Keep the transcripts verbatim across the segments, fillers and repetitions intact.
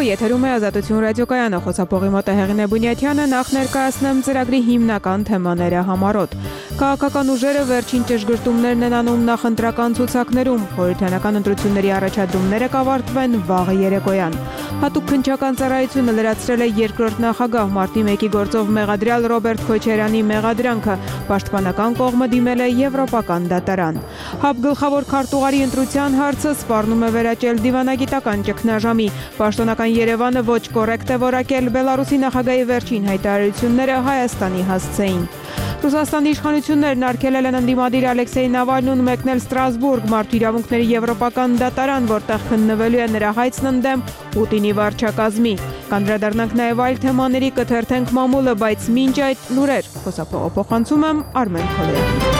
եթերում է Ազատություն ռադիոկայանը, խոսափողի մոտ է Հեղինե Բունյաթյանը, նախ ներկայացնեմ ծրագրի հիմնական թեմաները համառոտ։ Քաղաքական ուժերը վերջին ճշգրտումներն են անում նախընտրական ցուցակներում, խորհրդարանական ընտրությունների առաջադրումները կավարտվեն վաղը երեկոյան։ Հատուկ քննչական ծառայությունը լրացրել է երկրորդ նախագահ մարտի մեկի գործով մեղադրյալ Ռոբերտ Քոչարյանի մեղադրանքը, պաշտպանական կողմը դիմել է Եվրոպական դատարան։ ՀԱԲ գլխավոր քարտուղարի ընտրության հարցը սպառնում է վերաճել դիվանագիտական ճգնաժամի։ Պաշտոնական Երևանը ոչ կոռեկտ է որակել Բելարուսի նախագահի վերջին հայտարարությունները Հայաստանի հասցեին։ Ռուսաստանի իշխանություններն արգելել են ընդդիմադիր Ալեքսեյ Նավալնուն մեկնել Ստրասբուրգ մարդու իրավունքների եվրոպական դատարան, որտեղ քննվելու է նրա հայցն ընդդեմ Պուտինի վարչակազմի։ Կանդրադառնանք նաև այլ թեմաների, կթերթենք մամուլը, բայց մինչ այդ լուրեր, խոսափողը փոխանցում եմ Արմեն Քոլոյանին։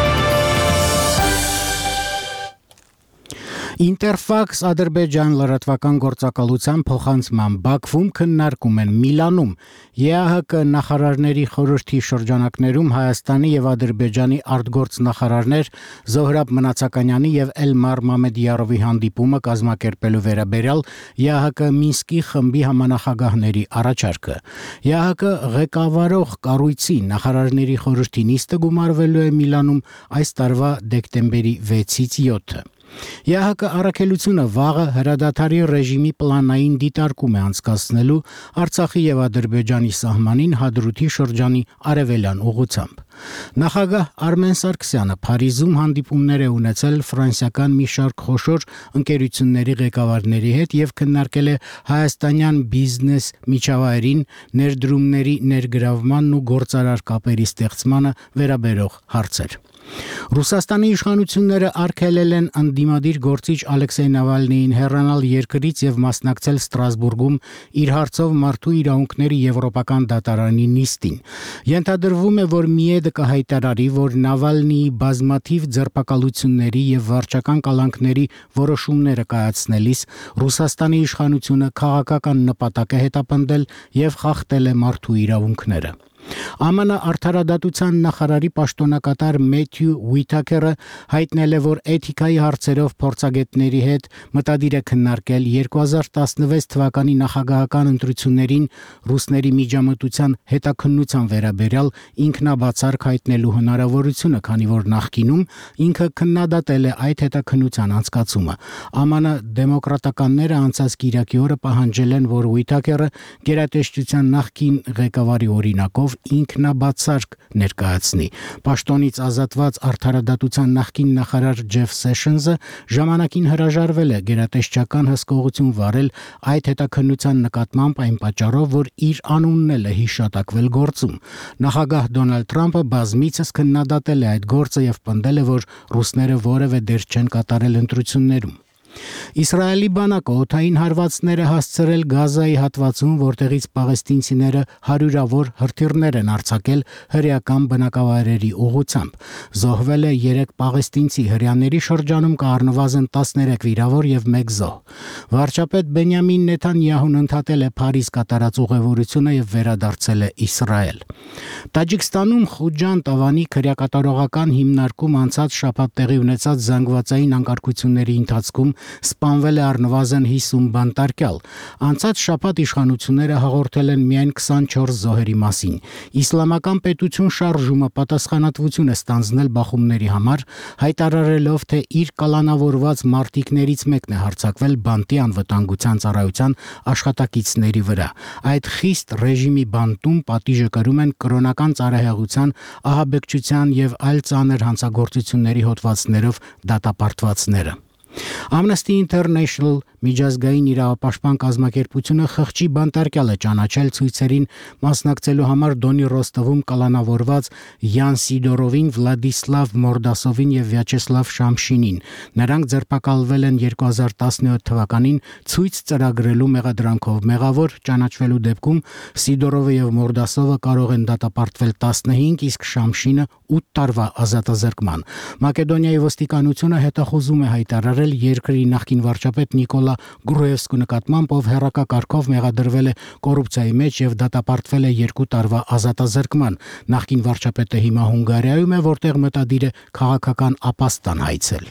Interfax Ադրբեջան լրատվական գործակալության փոխանցման Բաքվում քննարկում են Միլանում ԵԱՀԿ նախարարների խորհրդի շրջանակներում Հայաստանի եւ Ադրբեջանի արտգործ նախարարներ Զոհրաբ Մնացականյանի եւ Էլմար Մամեդյարովի հանդիպումը կազմակերպելու վերաբերյալ ԵԱՀԿ Մինսկի խմբի համանախագահների առաջարկը։ ԵԱՀԿ ղեկավարող կառույցի նախարարների խորհրդի նիստը գումարվելու է Միլանում այս տարվա դեկտեմբերի վեցից յոթը։ ԵԱՀԿ առաքելությունը վաղը հրադադարի ռեժիմի պլանային դիտարկում է անցկացնելու Արցախի եւ Ադրբեջանի սահմանին Հադրութի շրջանի արևելյան ուղղությամբ։ Նախագահ Արմեն Սարգսյանը Փարիզում հանդիպումներ է ունեցել ֆրանսիական մի շարք խոշոր ընկերությունների ղեկավարների հետ եւ քննարկել է հայաստանյան բիզնես միջավայրին ներդրումների ներգրավմանն ու գործարար կապերի ստեղծմանը վերաբերող հարցեր։ Ռուսաստանի իշխանությունները արգելել են ընդդիմադիր գործիչ Ալեքսեյ Նավալնիին հեռանալ երկրից եւ մասնակցել Ստրասբուրգում իր հարցով մարդու իրավունքների եվրոպական դատարանի նիստին։ Ենթադրվում է, որ Միեդը կհայտարարի, որ Նավալնիի բազմաթիվ ձերբակալությունների եւ վարչական կալանքների որոշումները կայացնելիս Ռուսաստանի իշխանությունը քաղաքական նպատակ է հետապնդել եւ խախտել է մարդու իրավունքները։ ԱՄՆ արդարադատության նախարարի պաշտոնակատար Մեթյու Ուիթաքերը հայտնել է, որ էթիկայի հարցերով փորձագետների հետ մտադիր է քննարկել երկու հազար տասնվեց թվականի նախագահական ընտրություններին ռուսների միջամտության հետաքննության վերաբերյալ ինքնաբացարկ հայտնելու հնարավորությունը, քանի որ նախկինում ինքը քննադատել է այդ հետաքննության անցկացումը։ ԱՄՆ դեմոկրատականները անցած կիրակի օրը պահանջել են, որ Ուիթաքերը գերատեսչության նախկին ղեկավարի օրինակով ինքնաբացարկ ներկայացնի։ Պաշտոնից ազատված արդարադատության նախկին նախարար Ջեֆ Սեշնզը ժամանակին հրաժարվել է գերատեսչական հսկողություն վարել այդ հետաքննության նկատմամբ այն պատճառով, որ իր անունն էլ է հիշատակվել գործում։ Նախագահ Դոնալդ Թրամփը բազմիցս քննադատել է այդ գործը եւ պնդել է, որ ռուսները որևէ դեր չեն կատարել ընտրություններում։ Իսրայելի բանակը օդային հարվածներ է հասցրել Գազայի հատվածում, որտեղից պաղեստինցիները հարյուրավոր հրթիռներ են արձակել հրեական բնակավայրերի ուղղությամբ։ Զոհվել է երեք պաղեստինցի, հրեաների շրջանում կա առնվազն տասներեք վիրավոր եւ մեկ զոհ։ Վարչապետ Բենյամին Նեթանյահուն ընդհատել է Փարիզ կատարած ուղևորությունը եւ վերադարձել է Իսրայել։ Տաջիկստանում Խուջան Տավանի քրեակատարողական հիմնարկում անցած շաբաթ տեղի ունեցած զանգվածային անկարգությունների ընթացքում սպանվել է առնվազն հիսուն բանտարկյալ։ Անցած շաբաթ իշխանությունները հաղորդել են միայն քսանչորս զոհերի մասին։ Իսլամական պետություն շարժումը պատասխանատվություն է ստանձնել բախումների համար, հայտարարելով, թե իր կալանավորված մարտիկներից մեկն է հարձակվել բանտի անվտանգության ծառայության աշխատակիցների վրա։ Այդ խիստ ռեժիմի բանտում պատիժը կրում են կրոնական ծառայողության, ահաբեկչության եւ այլ ծանր հանցագործությունների հոդվածներով դատապարտվածները։ Amnesty International միջազգային իրավապաշտպան կազմակերպությունը խղճի բանտարկյալ է ճանաչել ցույցերին մասնակցելու համար Դոնի Ռոստովում կալանավորված Յան Սիդորովին, Վլադիսլավ Մորդասովին եւ Վյաչեսլավ Շամշինին։ Նրանք ձերբակալվել են երկու հազար տասնյոթ թվականին ցույց ծրագրելու մեղադրանքով։ Մեղավոր ճանաչվելու դեպքում Սիդորովը եւ Մորդասովը կարող են դատապարտվել տասնհինգ, իսկ Շամշինը ութ տարվա ազատազրկման։ Մակեդոնիայի ոստիկանությունը հետախուզում է հայտարարել երկրի նախկին վարչապետ Նիկոլա Գրուևսկու նկատմամբ, ով հեռակակարգով մեղադրվել է կոռուպցիայի մեջ եւ դատապարտվել է երկու տարվա ազատազրկման։ Նախկին վարչապետը հիմա Հունգարիայում է, որտեղ մտադիր է քաղաքական ապաստան հայցել։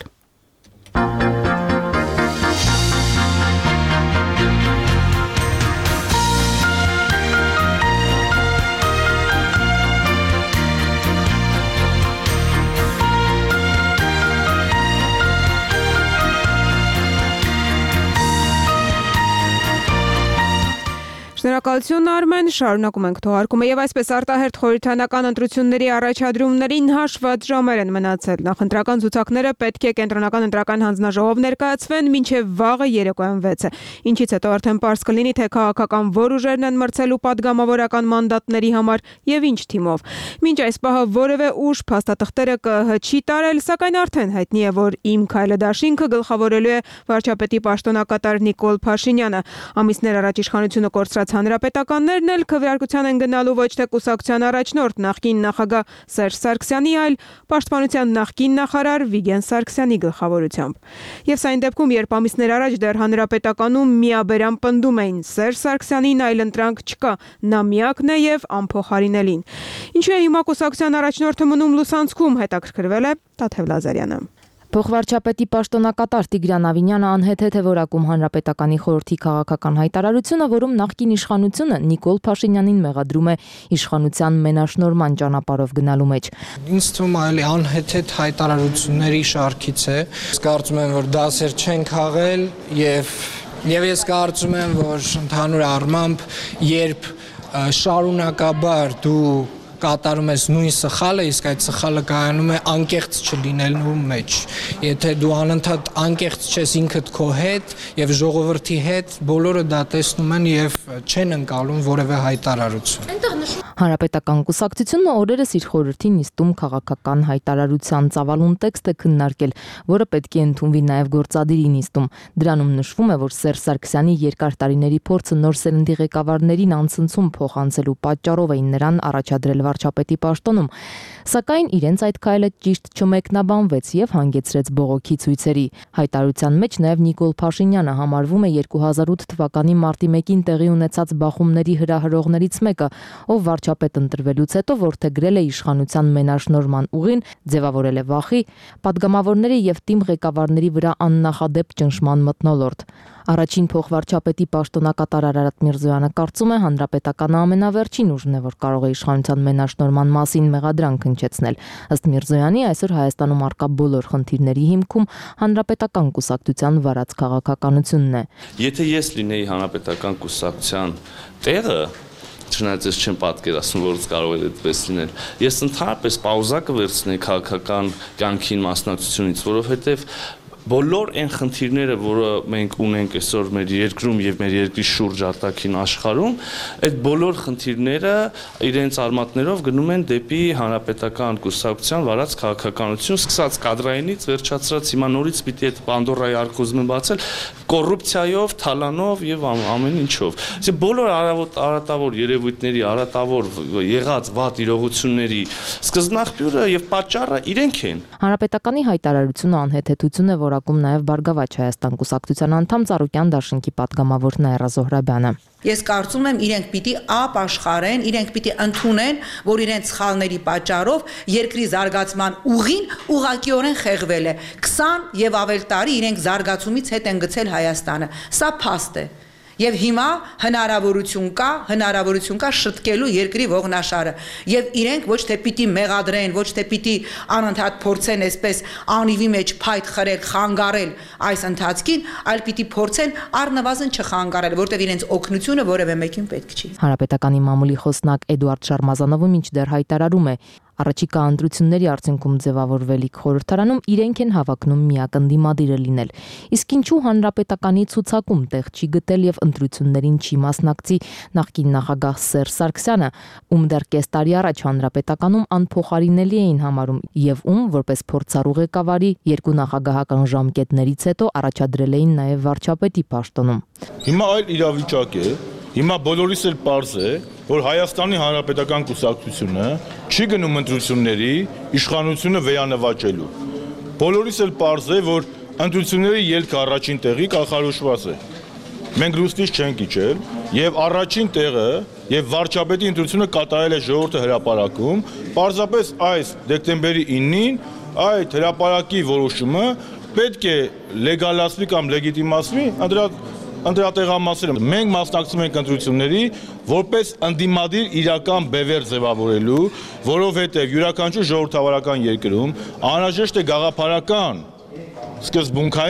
Շնորհակալություն Արմեն, շարունակում ենք թողարկումը եւ այսպես արտահերթ խորհրդանական ընտրությունների առաջադրումներին հաշված ժամեր են մնացել։ Նախընտրական ցուցակները պետք է կենտրոնական ընտրական հանձնաժողով ներկայացվեն մինչեւ վաղը երեկոյան վեցը, ինչից հետո արդեն պարզ կլինի թե քաղաքական որ ուժերն են մրցելու падգամավորական մանդատների համար եւ ինչ թիմով։ Մինչ այս պահը որևէ ուժ փաստաթղթերը ԿԸՀ չի տարել, սակայն արդեն հայտնի է, որ Իմ քայլը դաշինքը գլխավորելու է վարչապետի պաշտոնակատար Նիկոլ Փաշինյանը։ Ամիսներ առաջ իշխանությունը կորցրած հանրապետականներն էլ քվեարկության են գնալու ոչ թե կուսակցության առաջնորդ նախկին նախագահ Սերժ Սարգսյանի, այլ պաշտպանության նախկին նախարար Վիգեն Սարգսյանի գլխավորությամբ։ Եվ սա այն դեպքում, երբ ամիսներ առաջ դեռ հանրապետականում միաբերան պնդում էին Սերժ Սարգսյանին այլ ընտրանք չկա, նա միակն է եւ անփոխարինելին։ Ինչու է հիմա կուսակցության առաջնորդը մնում լուսանցքում, հետաքրքրվել է Տաթև Լազարյանը։ Փոխվարչապետի պաշտոնակատար Տիգրան Ավինյանը անհեթեթ է որակում Հանրապետականի խորհրդի քաղաքական հայտարարությունը, որում նախկին իշխանությունը Նիկոլ Փաշինյանին մեղադրում է իշխանության մենաշնորհման ճանապարհով գնալու մեջ։ Ինձ թվում է այլ անհեթեթ հայտարարությունների շարքից է։ Ես կարծում եմ, որ դասեր չեն քաղել եւ եւ ես կարծում եմ, որ ընդհանուր առմամբ երբ շարունակաբար դու կատարում ես նույն սխալը, իսկ այդ սխալը կայանում է անկեղծ չլինելու մեջ։ Եթե դու անընդհատ անկեղծ չես ինքդ քո հետ եւ ժողովրդի հետ, բոլորը դա տեսնում են եւ չեն ընկալում որևէ հայտարարություն։ Հանրապետական կուսակցությունը օրերս իր խորհրդի նիստում քաղաքական հայտարարության ծավալուն տեքստ է քննարկել, որը պետք է ընդունվի նաև գործադիրի նիստում։ Դրանում նշվում է, որ Սերժ Սարգսյանի երկար տարիների փորձը նոր սերնդի ղեկավարներին անցնցում փոխանցելու պատճառով էին նրան առաջադրել վարչապետի պաշտոնում, սակայն իրենց այդ քայլը ճիշտ չմեկնաբանվեց եւ հանգեցրեց բողոքի ցույցերի։ Հայտարարության մեջ նաև Նիկոլ Փաշինյանը համարվում է երկու հազար ութ թվականի մարտի մեկին տեղի ունեցած բախումների հրահրողներից մեկը, ով վարչապետ ընտրվելուց հետո որդեգրել է իշխանության մենաշնորհման ուղին, ձևավորել է վախի, падգամավորների եւ թիմ ղեկավարների վրա աննախադեպ ճնշման մթնոլորտ։ Առաջին փոխվարչապետի պաշտոնակատար Արարատ Միրզոյանը կարծում է, հանրապետականը ամենավերջին ուժն է, որ կարող է իշխանության մենաշնորհման մասին մեղադրանք հնչեցնել։ Ըստ Միրզոյանի, այսօր Հայաստանում առկա բոլոր խնդիրների հիմքում հանրապետական կուսակցության վարած քաղաքականությունն է։ Եթե ես լինեի հանրապետական կուսակցության տեղը, չնայած ես չեմ պատկերացնում, որ կարող է այդպես լինել, ես ընդհանրապես պաուզա կվերցնեի քաղաքական կյանքին մասնակցությունից, որովհետև բոլոր այն խնդիրները, որը մենք ունենք այսօր մեր երկրում եւ մեր երկրի շուրջ արտաքին աշխարհում, այդ բոլոր խնդիրները իրենց արմատներով գնում են դեպի հանրապետական կուսակցության վարած քաղաքականություն, սկսած կադրայինից վերջացրած հիմա նորից պիտի այդ Պանդորայի արկուզը բացել կոռուպցիայով, թալանով եւ ամեն ինչով։ Իսկ բոլոր արատավոր երևույթների, արատավոր եղած վատ իրողությունների սկզբնաղբյուրը եւ պատճառը իրենք են։ Հանրապետականի հայտարարությունը անհեթեթություն է, որակում նաև Բարգավաճ Հայաստան կուսակցության անդամ Ծառուկյան դաշինքի падգամավոր Նաիրա Զոհրաբյանը։ Ես կարծում եմ, իրենք պիտի ապաշխարեն, իրենք պիտի ընդունեն, որ իրենց սխալների պատճառով երկրի զարգացման ուղին ուղղակիորեն խեղվել է։ քսան եւ ավել տարի իրենք զարգացումից հետ են գցել Հայաստանը։ Սա փաստ է։ Եվ հիմա հնարավորություն կա, հնարավորություն կա շտկելու երկրի ողնաշարը։ Եվ իրենք ոչ թե պիտի մեղադրեն, ոչ թե պիտի անընդհատ փորձեն այսպես անիվի մեջ փայտ խրել, խանգարել այս ընթացքին, այլ պիտի փորձեն առնվազն չխանգարել, որտեղ իրենց օգնությունը որևէ մեկին պետք չի։ Հանրապետականի մամուլի խոսնակ Էդուարդ Շարմազանովը մինչդեռ հայտարարում է, առաջիկա ընտրությունների արդյունքում ձևավորվելիք խորհրդարանում իրենք են հավակնում միակ ընդդիմադիրը լինել։ Իսկ ինչու հանրապետականի ցուցակում տեղ չի գտել եւ ընտրություններին չի մասնակցի նախկին նախագահ Սերժ Սարգսյանը, ում դեռ կես տարի առաջ հանրապետականում անփոխարինելի էին համարում եւ ում որպես փորձառու ղեկավարի երկու նախագահական ժամկետներից հետո առաջադրել էին նաեւ վարչապետի պաշտոնում։ Հիմա այլ իրավիճակ է։ Հիմա բոլորիս էլ պարզ է, որ Հայաստանի Հանրապետական կուսակցությունը չի գնում ընտրությունների իշխանությունը վերանվաճելու։ Բոլորիս էլ պարզ է, որ ընտրությունների ելքը առաջին տեղի կանխորոշված է։ Մենք լույսից չենք իջել եւ առաջին տեղը եւ վարչապետի ընտրությունը կատարել է ժողովրդը հրապարակում, պարզապես այս դեկտեմբերի իննին այդ հրապարակի որոշումը պետք է լեգալացվի կամ լեգիտիմացվի ընտրատեղամասերը։ Մենք մասնակցում ենք ընտրությունների որպես ընդդիմադիր իրական բևեռ ձևավորելու, որովհետև յուրաքանչյուր ժողովրդավարական երկրում անհրաժեշտ է գաղափարական, սկզբունքային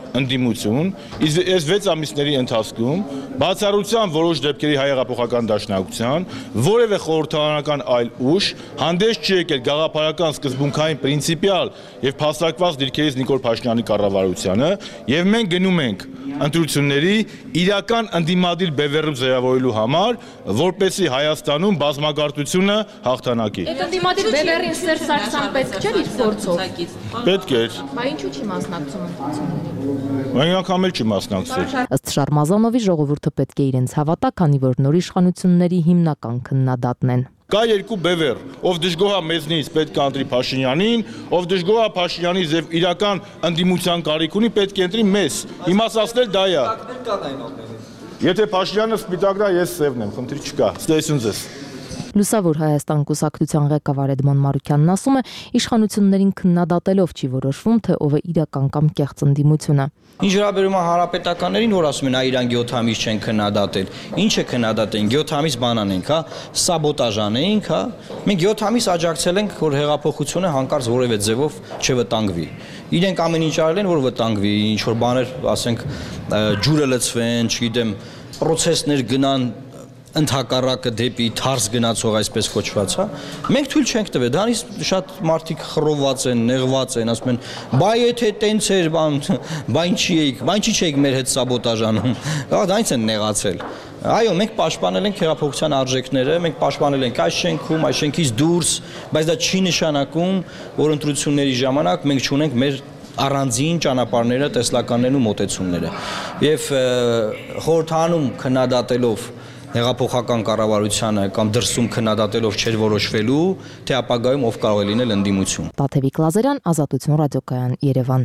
ընդդիմություն, իսկ այս վեց ամիսների ընթացքում բացառության որոշ դեպքերի հայեղափոխական դաշնակցության որևէ խորհրդարանական այլ ուժ հանդես չի եկել գաղափարական սկզբունքային պրինցիպիալ եւ փաստարկված դիրքերից Նիկոլ Փաշինյանի կառավարությանը, եւ մենք գնում ենք ընտրությունների իրական ընդդիմադիր բևեռում ձևավորելու համար, որպեսզի Հայաստանում բազմագարտությունը հաղթանակի։ Այդ ընդդիմադիր բևեռին Սերժ Սարգսյան պետք չէ իր փորձով։ Պետք էր։ Բա ինչու չի մասնակցում ընտրություններին։ Մենք անգամ էլ չի մասնակցել։ Ըստ Շարմազանովի ժողովուրդը պետք է իրենց հավատա, քանի որ նոր իշխանությունների հիմնական քննադատն են։ Կա երկու բևեռ, ով դժգոհ է մեզնից պետք է ընտրի Փաշինյանին, ով դժգոհ է Փաշինյանի եւ իրական ընդդիմության կարիք ունի պետք է ընտրի մեզ։ Իմաց ասել դա է։ Եթե Փաշինյանը սպիտակն է, ես սևն եմ, խնդիր չկա։ Ստեսուն ձեզ։ Լուսավոր Հայաստան կուսակցության ղեկավար Էդմոն Մարուկյանն ասում է, իշխանություններին քննադատելով չի որոշվում, թե ով է իրական կամ կեղծ ընդդիմությունը։ Ինչ վերաբերում է հանրապետականներին, որ ասում են, այ իրանք յոթ ամիս չեն քննադատել։ Ինչ է քննադատենք, յոթ ամիս բան անենք, հա, սաբոտաժ անենք, հա։ Մենք յոթ ամիս աջակցել ենք, որ հեղափոխությունը հանկարծ որևէ ձևով չվտանգվի։ Իրենք ամեն ինչ արել են, որ վտանգվի, ինչ որ բաներ, ասենք, ջուրը լցվեն, չգիտեմ, պրոցեսներ գնան ընդհակառակը դեպի թարս գնացող այսպես կոչված, հա, մենք թույլ չենք տվել, դրանից շատ մարդիկ խռովված են, նեղված են, ասում են, բայ եթե տենց էր, բան, բա ինչի էիք, բա ինչի չեք մեր հետ սաբոտաժ անում, դրանից են նեղացել։ Այո, մենք պաշտպանել ենք հեղափոխության արժեքները, մենք պաշտպանել ենք այս շենքում, այս շենքից դուրս, բայց դա չի նշանակում, որ ընտրությունների ժամանակ մենք չունենք մեր առանձին ճանապարհները, տեսլականներն ու մոտեցումները։ Եվ խորհրդանում քննադատելով հեղափոխական կառավարությանը կամ դրսում քննադատելով չէր որոշվելու, թե ապագայում ով կարող է լինել ընդդիմություն։ Տաթևիկ Լազարյան, Ազատություն ռադիոկայան, Երևան։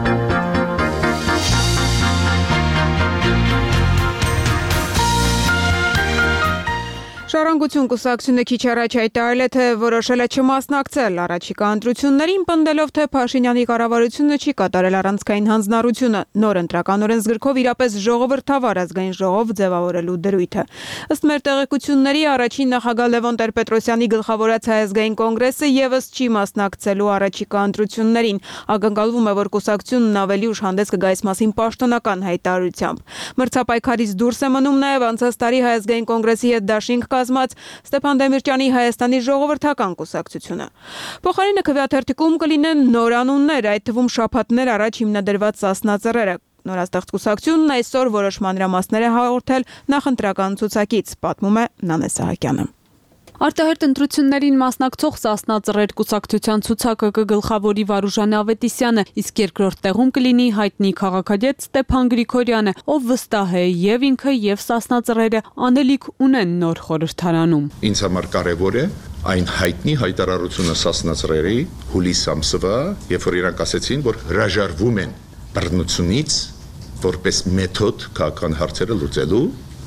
Ժառանգություն կուսակցությունը քիչ առաջ հայտարարել է, թե որոշել է չմասնակցել առաջիկա ընտրություններին, պնդելով, թե Փաշինյանի կառավարությունը չի կատարել առանցքային հանձնառությունը, նոր ընտրական օրենսգրքով իրապես ժողովրդավար ազգային ժողով ձևավորելու դրույթը։ Ըստ մեր տեղեկությունների, առաջին նախագահ Լևոն Տեր-Պետրոսյանի գլխավորած Հայ ազգային կոնգրեսը եւս չի մասնակցելու առաջիկա ընտրություններին։ Ակնկալվում է, որ կուսակցությունն ավելի ուշ հանդես կգա այս մասին պաշտոնական հայտարարությամբ։ Մրցապայքարից դուրս է մնում նաեւ անցած տարի Հայ ազգային կոնգրեսի հետ դաշինք կազմած Ստեփան Դեմիրճյանի Հայաստանի ժողովրդական կուսակցությունը։ Փոխարենը քվեաթերթիկում կլինեն նոր անուններ, այդ թվում շաբաթներ առաջ հիմնադրված Սասնա Ծռերը։ Նորաստեղծ կուսակցությունն այսօր որոշ մանրամասներ է հաղորդել նախընտրական ցուցակից, պատմում է Նանե Սահակյանը։ Արտահերտ ընտրություններին մասնակցող Սասնա Ծռեր կուսակցության ցուցակը կգլխավորի Վարուժան Ավետիսյանը, իսկ երկրորդ տեղում կլինի հայտնի քաղաքագետ Ստեփան Գրիգորյանը, ով վստահ է եւ ինքը եւ Սասնա Ծռերը անելիք ունեն նոր խորհրդարանում։ Ինձ համար կարեւոր է այն հայտնի հայտարարությունը Սասնա Ծռերի հուլիս ամսվա, երբ որ իրանք ասեցին, որ հրաժարվում են բռնությունից որպես մեթոդ քաղաքական հարցերը լուծելու։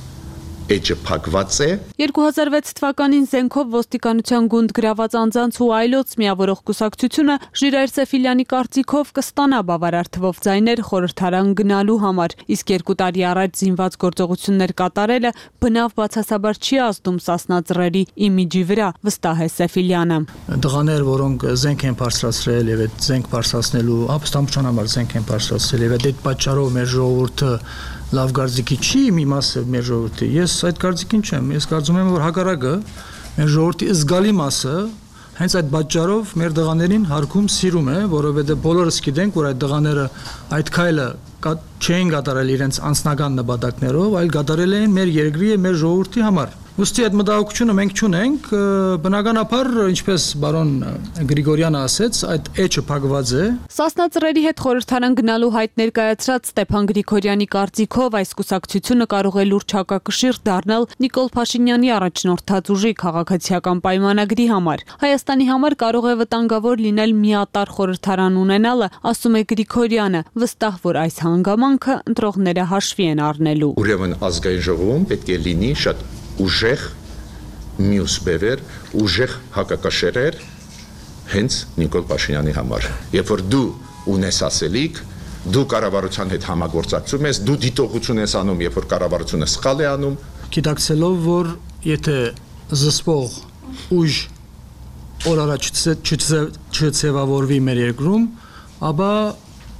Էջը փակված է։ երկու հազար վեց թվականին զենքով ոստիկանության գունդ գրաված անձանց ու այլոց միավորող կուսակցությունը Ժիրայր Սեֆիլյանի կարծիքով կստանա բավարար թվով ձայներ խորհրդարան գնալու համար, իսկ երկու տարի առաջ զինված գործողություններ կատարելը բնավ բացասաբար չի ազդում Սասնա Ծռերի իմիջի վրա, վստահ է Սեֆիլյանը։ Դղաներ, որոնք զենք են բարձրացրել եւ այդ զենք բարձրացնելու ապստամբության համար զենք են բարձրացրել եւ այդ պատճառով մեր ժողովուրդը լավ գարձիկի չի մի մասը մեր ժողովրդի։ Ես այդ գարձիկին չեմ, ես կարծում եմ, որ հակառակը մեր ժողովրդի զգալի մասը հենց այդ պատճառով մեր դղաներին հարգում սիրում է, որովհետև բոլորս գիտենք, որ այդ դղաները այդ քայլը չեն կատարել իրենց անձնական նպատակներով, այլ կատարել են մեր երկրի եւ մեր ժողովրդի համար։ Ոստի այդ մտահոգությունը մենք չունենք, բնականաբար, ինչպես բարոն Գրիգորյանը ասեց, այդ էջը փակված է։ Սասնա Ծռերի հետ խորհրդարան գնալու հայտ ներկայացրած Ստեփան Գրիգորյանի կարծիքով այս կուսակցությունը կարող է լուրջ հակակշիռ դառնալ Նիկոլ Փաշինյանի առաջնորդած ուժի քաղաքացիական պայմանագրի համար։ Հայաստանի համար կարող է վտանգավոր լինել միատարր խորհրդարան ունենալը, ասում է Գրիգորյանը, վստահ, որ այս հանգամանքը ընտրողները հաշվի են առնելու։ Ուրեմն ազգային ժողովում պետք է լինի շատ ուժեղ մյուս բևեր, ուժեղ հակակշիռեր հենց Նիկոլ Փաշինյանի համար։ Երբ որ դու ունես ասելիք, դու կառավարության հետ համագործակցում ես, դու դիտողություն ես անում, երբ որ կառավարությունը սխալ է անում, գիտակցելով, որ եթե զսպող ուժ օր առաջ չձևավորվի մեր երկրում, ապա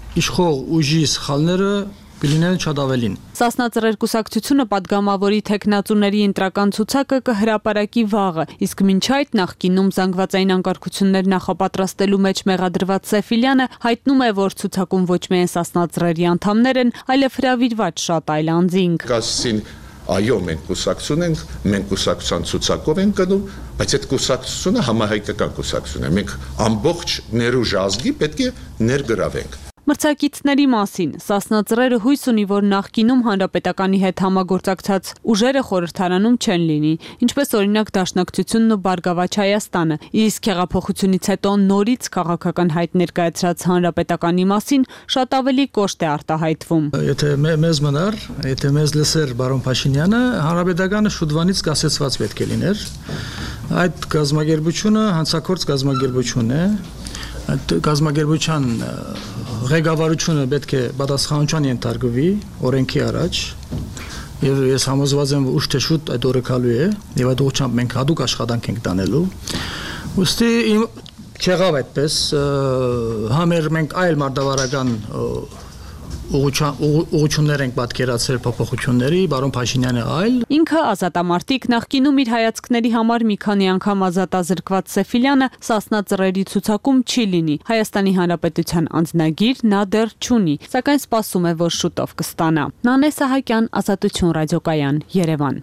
իշխող ուժի սխալները կլինեն շատ ավելին։ Սասնա Ծռեր կուսակցությունը պատգամավորի թեկնածուների ընտրական ցուցակը կհրապարակի վաղը, իսկ մինչ այդ նախկինում զանգվածային անկարգություններ նախապատրաստելու մեջ մեղադրված Սեֆիլյանը հայտնում է, որ ցուցակում ոչ միայն Սասնա Ծռերի անդամներ են, այլև հրավիրված շատ այլ անձինք։ Կասին այո, մենք կուսակցություն ենք, մենք կուսակցության ցուցակով ենք գնում, բայց այդ կուսակցությունը համահայկական կուսակցություն է։ Մենք ամբողջ ներուժ ազգի պետք է ներգրավենք։ Մրցակիցների մասին Սասնա Ծռերը հույս ունի, որ նախկինում հանրապետականի հետ համագործակցած ուժերը խորհրդարանում չեն լինի, ինչպես օրինակ Դաշնակցությունն ու Բարգավաճ Հայաստանը, իսկ հեղափոխությունից հետո նորից քաղաքական հայտ ներկայացրած հանրապետականի մասին շատ ավելի կոշտ է արտահայտվում։ Եթե մեզ մնար, եթե մեզ լսեր բարոն Փաշինյանը, հանրապետականը շուտվանից կասեցված պետք է լիներ։ Այդ գազագերբությունը հանցակորձ գազագերբություն է։ Այդ գազագերբության ղեկավարությունը պետք է պատասխանատվության ենթարկվի օրենքի առաջ եւ ես համոզված եմ, որ ուշ թե շուտ այդ օրը գալու է եւ այդ ուղղությամբ մենք հadoop աշխատանք ենք տանելու։ Ոստի չեղավ այդպես, համեր մենք այլ մարդավարական ուղղություններ ենք պատկերացրել փոփոխությունների, բարոն Փաշինյանը այլ։ Ինքը ազատամարտիկ նախկինում իր հայացքների համար մի քանի անգամ ազատազրկված Սեֆիլյանը Սասնա Ծռերի ցուցակում չի լինի։ Հայաստանի Հանրապետության անձնագիր նա դեռ չունի, սակայն սպասում է, որ շուտով կստանա։ Նանե Սահակյան, Ազատություն ռադիոկայան, Երևան։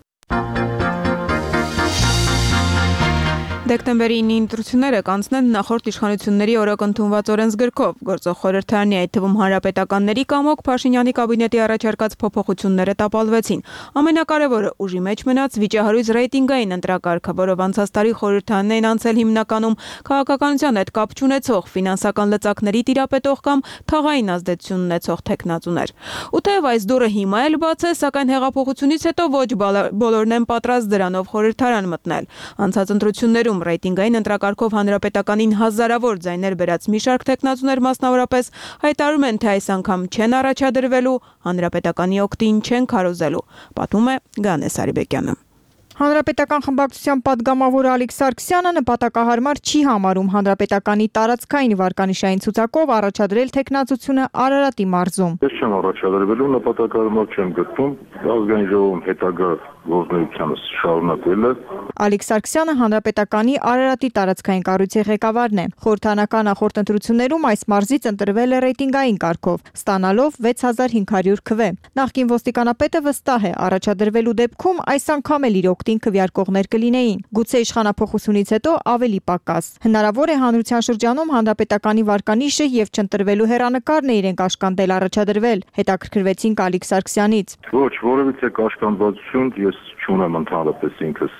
Դեկտեմբերի ինը ընտրությունները կանցնեն նախորդ իշխանությունների օրոք ընդունված օրենսգրքով, գործող խորհրդարանի այդ թվում հանրապետականների կամոք Փաշինյանի կաբինետի առաջարկած փոփոխությունները տապալվեցին։ Ամենակարևորը ուժի մեջ մնաց վիճահարույց ռեյտինգային ընտրակարգը, որով անցած տարի խորհրդարանն էին անցել հիմնականում քաղաքականության հետ կապ չունեցող, ֆինանսական լծակների տիրապետող կամ թաղային ազդեցություն ունեցող տեխնացուներ։ Ու թեև այս դուռը հիմա էլ բաց է, սակայն հեղափոխությունից հետո ոչ բոլորն են պատրաստ դրանով խորհրդարան մտնել։ Անցած ընտրություններում ռեյտինգային ընտրակարգով հանրապետականին հազարավոր ձայներ բերած մի շարք տեխնացուներ մասնավորապես հայտարարում են, թե այս անգամ չեն առաջադրվելու, հանրապետականի օգտին չեն քարոզելու, պատմում է Գանե Սարիբեկյանը։ Հանրապետական խմբակցության падգամավոր Ալիկ Սարգսյանը նպատակահարմար չի համարում հանրապետականի տարածքային վարկանիշային ցուցակով առաջադրել տեխնացությունը Արարատի մարզում։ Ես չեմ առաջադրվելու, նպատակահարմար չեմ գտնում, ազգային ժողովում հետագա գործունեությանս շարունակվել է։ Ալիկ Սարգսյանը հանրապետականի Արարատի տարածքային կառույցի ղեկավարն է։ Խորհրդարանական նախորդ ընտրություններում այս մարզից ընտրվել է ռեյտինգային կարգով, ստանալով վեց հազար հինգ հարյուր քվե։ Նախկին ոստիկանապետը վստահ է, առաջադրվելու դեպքում այս անգամ էլ իր օգտին քվեարկողներ կլինեին։ Գուցե իշխանափոխությունից հետո ավելի պակաս։ Հնարավոր է հանրության շրջանում հանրապետականի վարկանիշը եւ չընտրվելու հեռանկարն է իրենք աշկանդել առաջադրվել, հետաքրքրվեցին Ալիկ Սարգսյանից։ Ոչ, որևիցե կաշկանդվածություն ես չունեմ ընդհանրապես ինքս։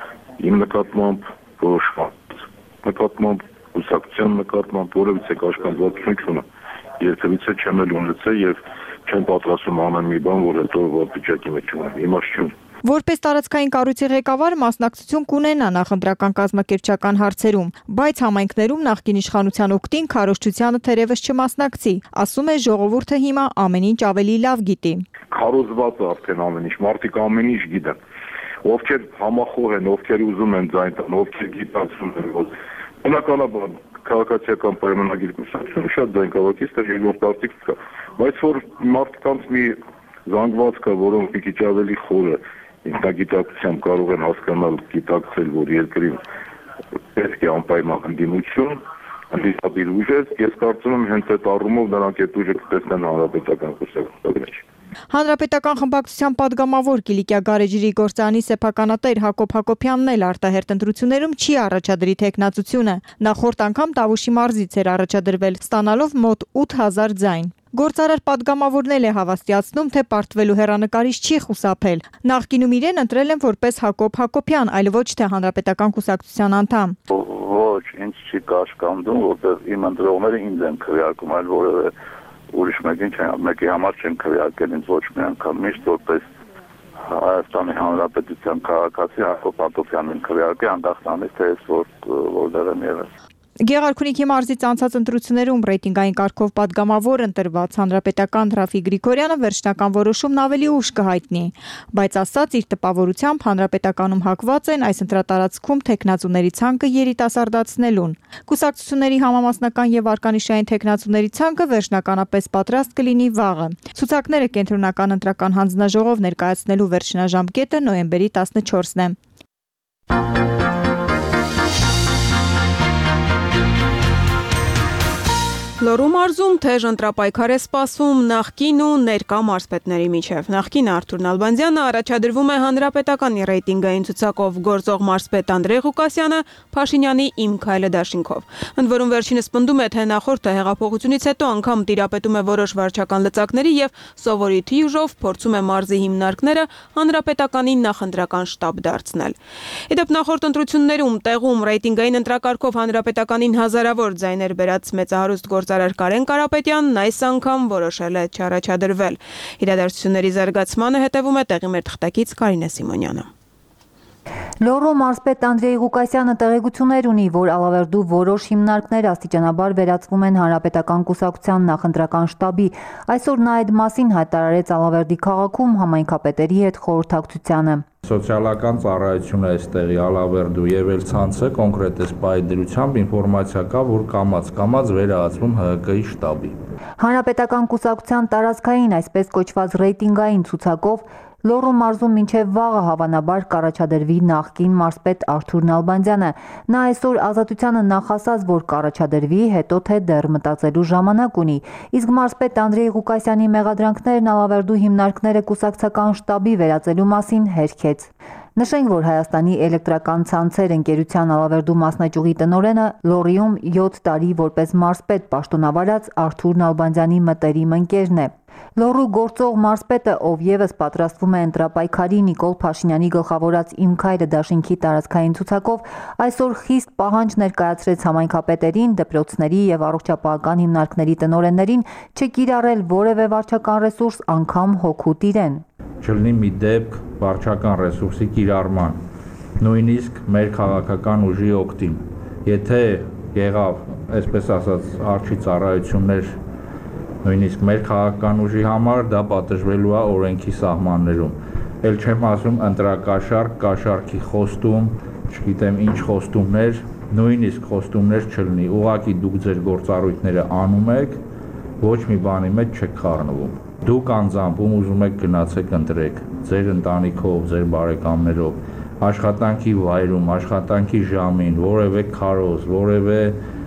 Իմ նկատմամբ որոշված նկատմամբ ուսակցության նկատմամբ որևիցե կաշկանդվածություն չունեմ։ Երբևիցե չեմ էլ ունեցել եւ չեմ պատրաստում ամեն մի բան, որ հետո վիճակի մեջ ունեմ։ Իմաստ չունեմ։ Որպես տարածքային կառույցի ղեկավար մասնակցություն կունենա նախընտրական կազմակերպչական հարցերում, բայց համայնքներում նախկին իշխանության օգտին քարոզչությանը թերևս չմասնակցի, ասում է ժողովուրդը հիմա ամեն ինչ ավելի լավ գիտի։ Քարոզված է արդեն ամեն ինչ, մարդիկ ամեն ինչ գիտեն։ Ովքեր համախոհ են, ովքեր ուզում են ձայն տան, ովքեր գիտակցում են, որ բնականաբար քաղաքացիական պայմանագիր կուսակցությունը շատ ձայնկավակից է եւ մարդիկ կա, բայց որ մարդկանց մի զանգված կա, որոնք մի քիչ ավելի խորը ինքնագիտակցությամբ կարող են հասկանալ, գիտակցել, որ երկրի պետք է անպայման ընդդիմություն, ընդդիմադիր ուժեր, ես կարծում եմ հենց այդ առումով նրանք այդ ուժը կտեսնեն հանրապետական կուսակցության մեջ։ Հանրապետական խմբակցության падգամավոր Կիլիկիա գարեջրի գործարանի սեփականատեր Հակոբ Հակոբյանն էլ արտահերտ ընտրություններում չի առաջադրի տեխնացությունը։ Նախորդ անգամ Տավուշի մարզից էր առաջադրվել, ստանալով մոտ ութ հազար ձայն։ Գործարար падգամավորն էլ է հավաստիացնում, թե պարտվելու հեռանկարից չի խուսափել։ Նախկինում իրեն ընտրել են որպես Հակոբ Հակոբյան, այլ ոչ թե հանրապետական կուսակցության անդամ։ Ոչ, ինձ չի կաշկանդում, որտեղ իմ ընտրողները ինձ են քվեարկում, այլ որևէ ուրիշ մեկին չեմ, մեկի համար չեմ քվեարկել ինձ ոչ մի անգամ, միշտ որպես Հայաստանի Հանրապետության քաղաքացի Հակոբ Հակոբյանին քվեարկել, անկախ նրանից թե ես որ որտեղ եմ եղել։ Գեղարքունիքի մարզից անցած ընտրություններում ռեյտինգային կարգով պատգամավոր ընտրված հանրապետական Ռաֆիկ Գրիգորյանը վերջնական որոշումն ավելի ուշ կհայտնի, բայց ասած իր տպավորությամբ հանրապետականում հակված են այս ընտրատարածքում թեկնածուների ցանկը երիտասարդացնելուն։ Կուսակցությունների համամասնական եւ արկանիշային թեկնածուների ցանկը վերջնականապես պատրաստ կլինի վաղը։ Ցուցակները կենտրոնական ընտրական հանձնաժողով ներկայացնելու վերջնաժամկետը նոյեմբերի տասնչորսն է։ Լոռու մարզում թեժ ընտրապայքար է սպասվում նախկին ու ներկա մարզպետների միջև։ Նախկին Արթուր Նալբանդյանը առաջադրվում է հանրապետականի ռեյտինգային ցուցակով գործող մարզպետ Անդրեյ Ղուկասյանը Փաշինյանի «Իմ քայլը» դաշինքով։ Ընդ որում վերջինս պնդում է, թե նախորդը հեղափոխությունից հետո անգամ տիրապետում է որոշ վարչական լծակների եւ սովորույթի ուժով փորձում է մարզի հիմնարկները հանրապետականի նախընտրական շտաբ դարձնել։ Իդեպ նախորդ ընտրություններում տեղում ռեյտինգային ընտրակարգով հանրապետականին հազարավոր ձայներ բերած մեծահարուստ գործարար Կարեն Կարապետյանն այս անգամ որոշել է չառաջադրվել։ Իրադարձությունների զարգացմանը հետևում է տեղի մեր թղթակից Կարինե Սիմոնյանը։ Լոռու մարզպետ Անդրեյ Ղուկասյանը տեղեկություններ ունի, որ Ալավերդու որոշ հիմնարկներ աստիճանաբար վերածվում են հանրապետական կուսակցության նախընտրական շտաբի։ Այսօր նա այդ մասին հայտարարեց Ալավերդի քաղաքում համայնքապետերի հետ խորհրդակցությանը։ Սոցիալական ծառայությունը այստեղի Ալավերդու եւ էլ ցանցը կոնկրետ էս պայդրությամբ ինֆորմացիա կա, որ կամած-կամած վերահացվում Հ Հ Կ-ի շտաբի։ Հանրապետական կուսակցության տարածքային այսպես կոչված ռեյտինգային ցուցակով Լոռու մարզում մինչև վաղը հավանաբար կառաջադրվի նախկին մարզպետ Արթուր Նալբանդյանը։ Նա այսօր Ազատությանը նախասած, որ կառաջադրվի, հետո թե դեռ մտածելու ժամանակ ունի։ Իսկ մարզպետ Անդրեյ Ղուկասյանի մեղադրանքներն Ալավերդու հիմնարկները կուսակցական շտաբի վերածելու մասին հերքեց։ Նշենք, որ Հայաստանի էլեկտրական ցանցեր ընկերության Ալավերդու մասնաճյուղի տնօրենը Լոռիում յոթ տարի որպես մարզպետ պաշտոնավարած Արթուր Նալբանդյանի մտերիմ ընկերն է։ Լոռու գործող մարզպետը, ով եւս պատրաստվում է ընտրապայքարի Նիկոլ Փաշինյանի գլխավորած «Իմ քայլը» դաշինքի տարածքային ցուցակով, այսօր խիստ պահանջ ներկայացրեց համայնքապետերին, դպրոցների եւ առողջապահական հիմնարկների տնօրեններին չկիրառել որևէ վարչական ռեսուրս, անգամ հոգուտ իրեն։ Չլինի մի դեպք վարչական ռեսուրսի կիրառման, նույնիսկ մեր քաղաքական ուժի օգտին։ Եթե եղավ, այսպես ասած, արչի ծառայություններ նույնիսկ մեր քաղաքական ուժի համար, դա պատժվելու է օրենքի սահմաններում։ Էլ չեմ ասում ընտրակաշառք, կաշառքի խոստում, չգիտեմ ինչ խոստումներ, նույնիսկ խոստումներ չլինի։ Ուղղակի դուք ձեր գործառույթները անում եք, ոչ մի բանի մեջ չեք խառնվում։ Դուք անձամբ ում ուզում եք գնացեք ընտրեք, ձեր ընտանիքով, ձեր բարեկամներով, աշխատանքի վայրում, աշխատանքի ժամին, որևէ քարոզ, որևէ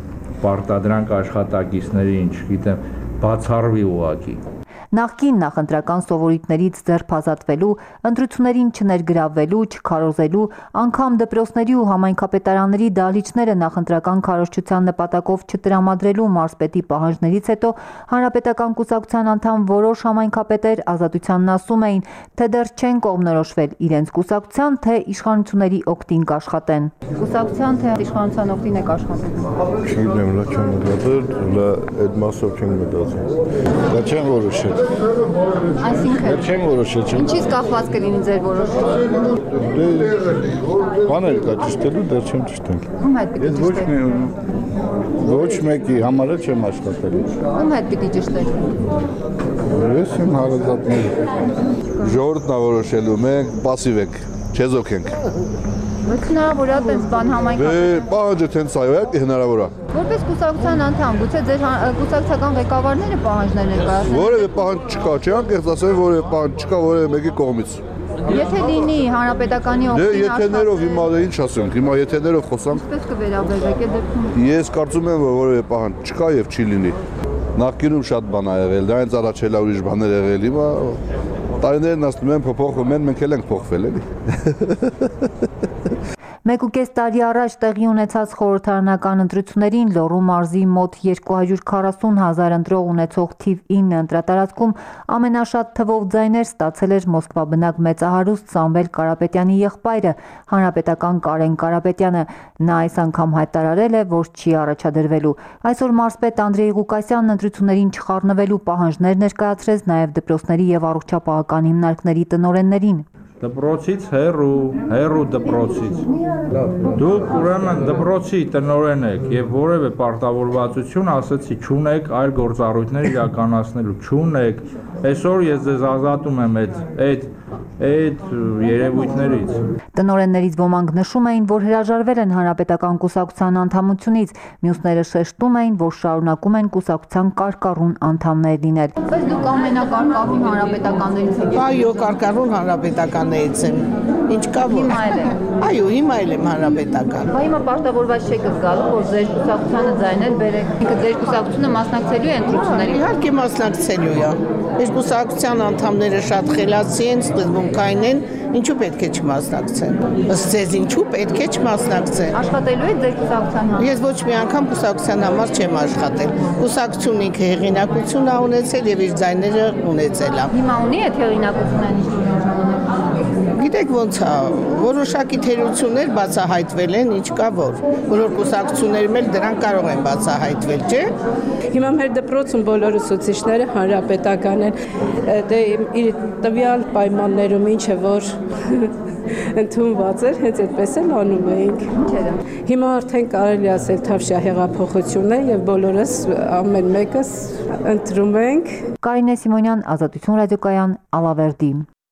պարտադրանք աշխատակիցներին, չգիտեմ, բացառվի ուղղակի։ Նախկին նախընտրական սովորույթներից ձերբազատվելու, ընտրություններին չներգրավվելու, չքարոզելու, անգամ դպրոցների ու համայնքապետարանների դահլիճները նախընտրական քարոզչության նպատակով չտրամադրելու մարզպետի պահանջներից հետո հանրապետական կուսակցության անդամ որոշ համայնքապետեր Ազատությանն ասում էին, թե դեռ չեն կողմնորոշվել իրենց կուսակցության, թե իշխանությունների օգտին կաշխատեն։ Կուսակցության թե իշխանության օգտին եք աշխատում։ Չգիտեմ, լա չեմ մտածել, լա այդ մասով չեմ մտածել։ Դա չեմ որոշել։ Այսինքն չեմ որոշել, չեմ։ Ինչից կախված կլինի ձեր որոշումը։ Բաներ կա ճշտելու, դեռ չեմ ճշտել։ Ում հետ պիտի ճշտել։ Ոչ մեկի համար չեմ աշխատել։ Ում հետ պիտի ճշտել։ Ես իմ հարազատների։ Ժողովուրդն է որոշելու, մենք պասիվ ենք, չեզոք ենք։ Բայց հնարավոր է այդպես բան համայնքապետը։ Պահանջը տենց այո է, հնարավոր է։ Որպես կուսակցության անդամ, գուցե ձեր կուսակցական ղեկավարները պահանջներ ներկայացնեն։ Որևէ պահանջ չկա, չէ՞, անկեղծ ասեմ, որևէ պահանջ չկա որևէ մեկի կողմից։ Եթե լինի հանրապետականի օգտին աշխատել։ Եթերներով հիմա ինչ ասենք, հիմա եթերներով խոսանք։ Ինչպես կվերաբերվեք այդ դեպքում։ Ես կարծում եմ, որ որևէ պահանջ չկա եւ չի լինի։ Նախկինում շատ բան ա եղել, դրանից առաջ էլ ուրիշ բաներ եղել, հիմա տարիներն ասում են փոփոխվում են, մենք էլ ենք փոխվել էլի։ Մեկ ու կես տարի առաջ տեղի ունեցած խորհրդարանական ընտրություններին Լոռու մարզի մոտ երկու հարյուր քառասուն հազար ընտրող ունեցող թիվ ինը ընտրատարածքում ամենաշատ թվով ձայներ ստացել էր Մոսկվա բնակ մեծահարուստ Սամվել Կարապետյանի եղբայրը, հանրապետական Կարեն Կարապետյանը։ Նա այս անգամ հայտարարել է, որ չի առաջադրվելու։ Այսօր մարզպետ Անդրեյ Ղուկասյանն ընտրություններին չխառնվելու պահանջներ ներկայացրեց նաև դպրոցների եւ առողջապահական հիմնարկների տնօրեններին։ դպրոցից հեռու, հեռու դպրոցից։ Դուք ուրեմն դպրոցի տնօրեն եք եւ որևէ պարտավորվածություն ասեցի չունեք այլ գործառույթներ իրականացնելու, չունեք։ Այսօր ես ձեզ ազատում եմ այդ այդ այդ երևույթներից։ Տնօրեններից ոմանք նշում էին, որ հրաժարվել են հանրապետական կուսակցության անդամությունից, մյուսները շեշտում էին, որ շարունակում են կուսակցության կարկառուն անդամներ լինել։ Բայց դուք ամենակարկառուն հանրապետականներից եք։ Այո, կարկառուն հանրապետականներից եմ։ Ինչ կա որ։ Հիմա էլ եք։ Այո, հիմա էլ եմ հանրապետական։ Բա հիմա պարտավորված չեք զգալու, որ ձեր կուսակցությանը ձայնել բերեք։ Ինքը ձեր կուսակցությունը մասնակցելու է ընտրություններին։ Իհարկե մասնակցելու է։ Այս կուսակցության անդամները շատ խելացի են, սկզբունքային են, ինչու պետք է չմասնակցեն։ Ըստ ձեզ ինչու պետք է չմասնակցեն։ Աշխատելու եք ձեր կուսակցության համար։ Ես ոչ մի անգամ կուսակցության համար չեմ աշխատել։ Կուսակցությունն ինքը հեղինակություն է ունեցել եւ իր ձայները ունեցել է։ Հիմա ունի այդ հեղինակությունը Գիտեք ոնց է, որոշակի թերություններ բացահայտվել են, ինչ կա որ։ Բոլոր կուսակցություններում էլ դրանք կարող են բացահայտվել, չէ՞։ Հիմա մեր դպրոցում բոլոր ուսուցիչները հանրապետական են, դե իր տվյալ պայմաններում ինչ է որ ընդունված էր, հենց այդպես էլ անում էինք։ Հիմա արդեն կարելի ասել թավշյա հեղափոխություն է եւ բոլորս ամեն մեկս ընտրում ենք։ Կարինե Սիմոնյան, Ազատություն ռադիոկայան, Ալավերդի։